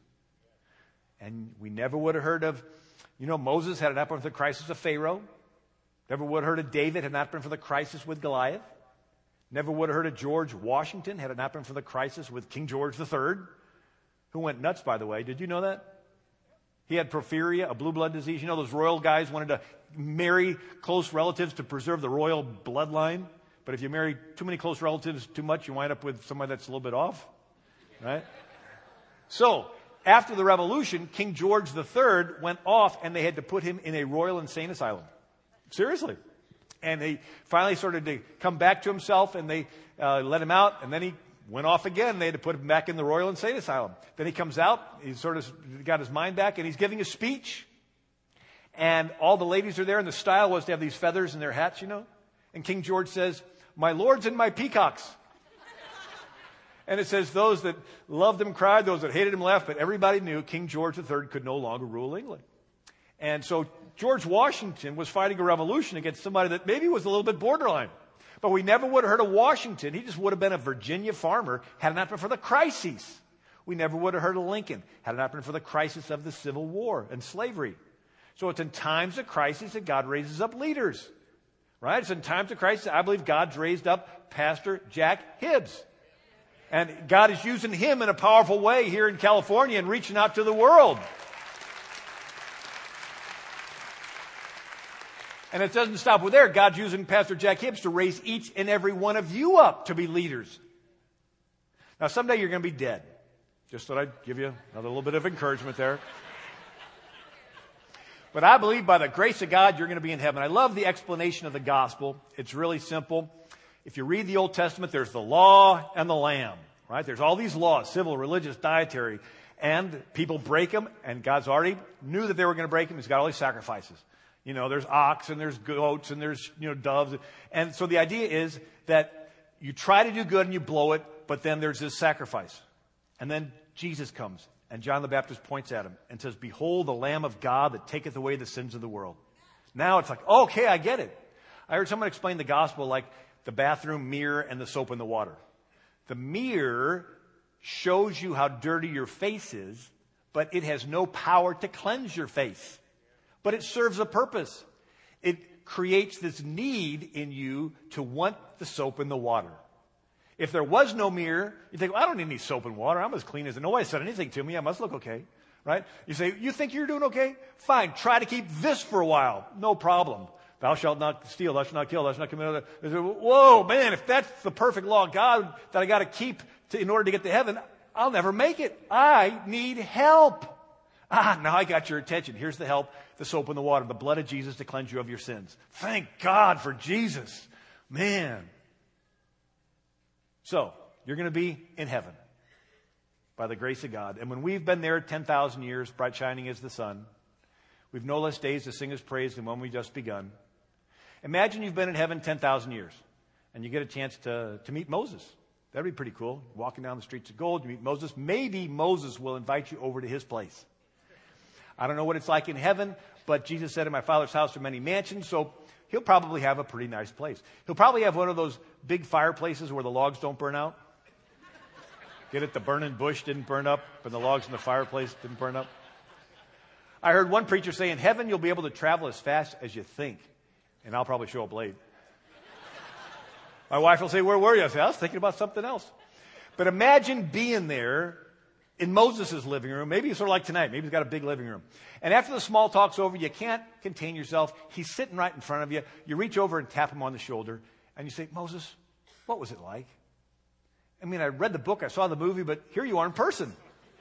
Speaker 1: And we never would have heard of, Moses had it not been for the crisis of Pharaoh. Never would have heard of David had it not been for the crisis with Goliath. Never would have heard of George Washington had it not been for the crisis with King George III, who went nuts, by the way. Did you know that? He had porphyria, a blue blood disease. You know, those royal guys wanted to marry close relatives to preserve the royal bloodline. But if you marry too many close relatives too much, you wind up with somebody that's a little bit off, right? So, after the revolution, King George III went off and they had to put him in a royal insane asylum. Seriously. And he finally started to come back to himself and they let him out, and then he went off again. They had to put him back in the royal insane asylum. Then he comes out. He's sort of got his mind back, and he's giving a speech. And all the ladies are there, and the style was to have these feathers in their hats, And King George says, "My lords and my peacocks." And it says those that loved him cried, those that hated him laughed, but everybody knew King George III could no longer rule England. And so George Washington was fighting a revolution against somebody that maybe was a little bit borderline. But we never would have heard of Washington. He just would have been a Virginia farmer had it not been for the crises. We never would have heard of Lincoln had it not been for the crisis of the Civil War and slavery. So it's in times of crisis that God raises up leaders. Right? It's in times of crisis, I believe God's raised up Pastor Jack Hibbs. And God is using him in a powerful way here in California and reaching out to the world. And it doesn't stop with there. God's using Pastor Jack Hibbs to raise each and every one of you up to be leaders. Now, someday you're going to be dead. Just thought I'd give you another little bit of encouragement there. But I believe by the grace of God, you're going to be in heaven. I love the explanation of the gospel. It's really simple. If you read the Old Testament, there's the law and the lamb, right? There's all these laws, civil, religious, dietary, and people break them, and God's already knew that they were going to break them. He's got all these sacrifices. You know, there's ox and there's goats and there's, doves. And so the idea is that you try to do good and you blow it, but then there's this sacrifice. And then Jesus comes, and John the Baptist points at him and says, "Behold the Lamb of God that taketh away the sins of the world." Now it's like, okay, I get it. I heard someone explain the gospel like the bathroom mirror and the soap in the water. The mirror shows you how dirty your face is, but it has no power to cleanse your face. But it serves a purpose. It creates this need in you to want the soap in the water. If there was no mirror, you think, well, I don't need any soap and water. I'm as clean as nobody said anything to me. I must look okay, right? You say, you think you're doing okay? Fine. Try to keep this for a while. No problem. Thou shalt not steal. Thou shalt not kill. Thou shalt not commit. Whoa, man! If that's the perfect law of God that I got to keep in order to get to heaven, I'll never make it. I need help. Now I got your attention. Here's the help: the soap and the water, the blood of Jesus to cleanse you of your sins. Thank God for Jesus, man. So, you're going to be in heaven by the grace of God. And when we've been there 10,000 years, bright shining as the sun, we've no less days to sing his praise than when we just begun. Imagine you've been in heaven 10,000 years, and you get a chance to meet Moses. That'd be pretty cool. Walking down the streets of gold, you meet Moses. Maybe Moses will invite you over to his place. I don't know what it's like in heaven, but Jesus said, "In my Father's house are many mansions," so he'll probably have a pretty nice place. He'll probably have one of those big fireplaces where the logs don't burn out. Get it? The burning bush didn't burn up, and the logs in the fireplace didn't burn up. I heard one preacher say, in heaven you'll be able to travel as fast as you think, and I'll probably show up late. My wife will say, "Where were you?" I say, "I was thinking about something else." But imagine being there in Moses' living room. Maybe it's sort of like tonight. Maybe he's got a big living room. And after the small talk's over, you can't contain yourself. He's sitting right in front of you. You reach over and tap him on the shoulder, and you say, "Moses, what was it like? I mean, I read the book, I saw the movie, but here you are in person."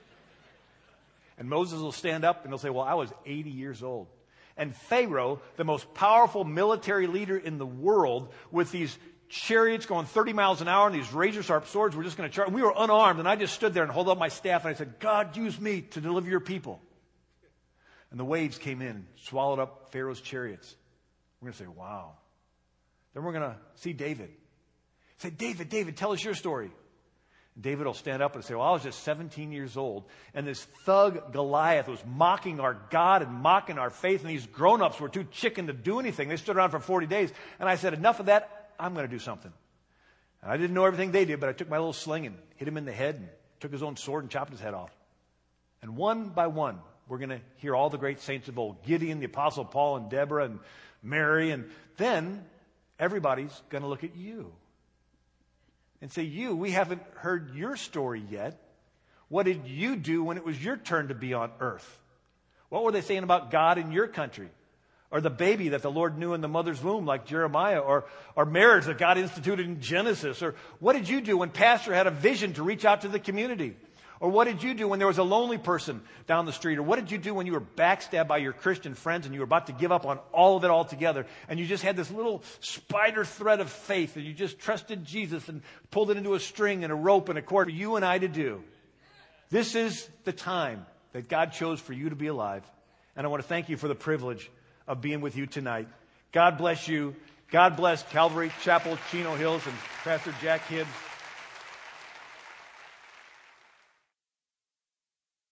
Speaker 1: And Moses will stand up and he'll say, "Well, I was 80 years old. And Pharaoh, the most powerful military leader in the world, with these chariots going 30 miles an hour and these razor-sharp swords were just going to charge. We were unarmed, and I just stood there and held up my staff, and I said, 'God, use me to deliver your people.' And the waves came in and swallowed up Pharaoh's chariots." We're going to say, wow. Then we're going to see David. Say, David, tell us your story." And David will stand up and say, "Well, I was just 17 years old, and this thug Goliath was mocking our God and mocking our faith, and these grown-ups were too chicken to do anything. They stood around for 40 days, and I said, enough of that. I'm going to do something." And I didn't know everything they did, but I took my little sling and hit him in the head and took his own sword and chopped his head off. And one by one, we're going to hear all the great saints of old: Gideon, the Apostle Paul, and Deborah, and Mary. And then everybody's going to look at you and say, we haven't heard your story yet. What did you do when it was your turn to be on earth? What were they saying about God in your country? Or the baby that the Lord knew in the mother's womb, like Jeremiah, or marriage that God instituted in Genesis. Or what did you do when Pastor had a vision to reach out to the community? Or what did you do when there was a lonely person down the street? Or what did you do when you were backstabbed by your Christian friends and you were about to give up on all of it altogether, and you just had this little spider thread of faith, and you just trusted Jesus and pulled it into a string and a rope and a cord for you and I to do? This is the time that God chose for you to be alive. And I want to thank you for the privilege of being with you tonight. God bless you. God bless Calvary Chapel, Chino Hills, and Pastor Jack Hibbs.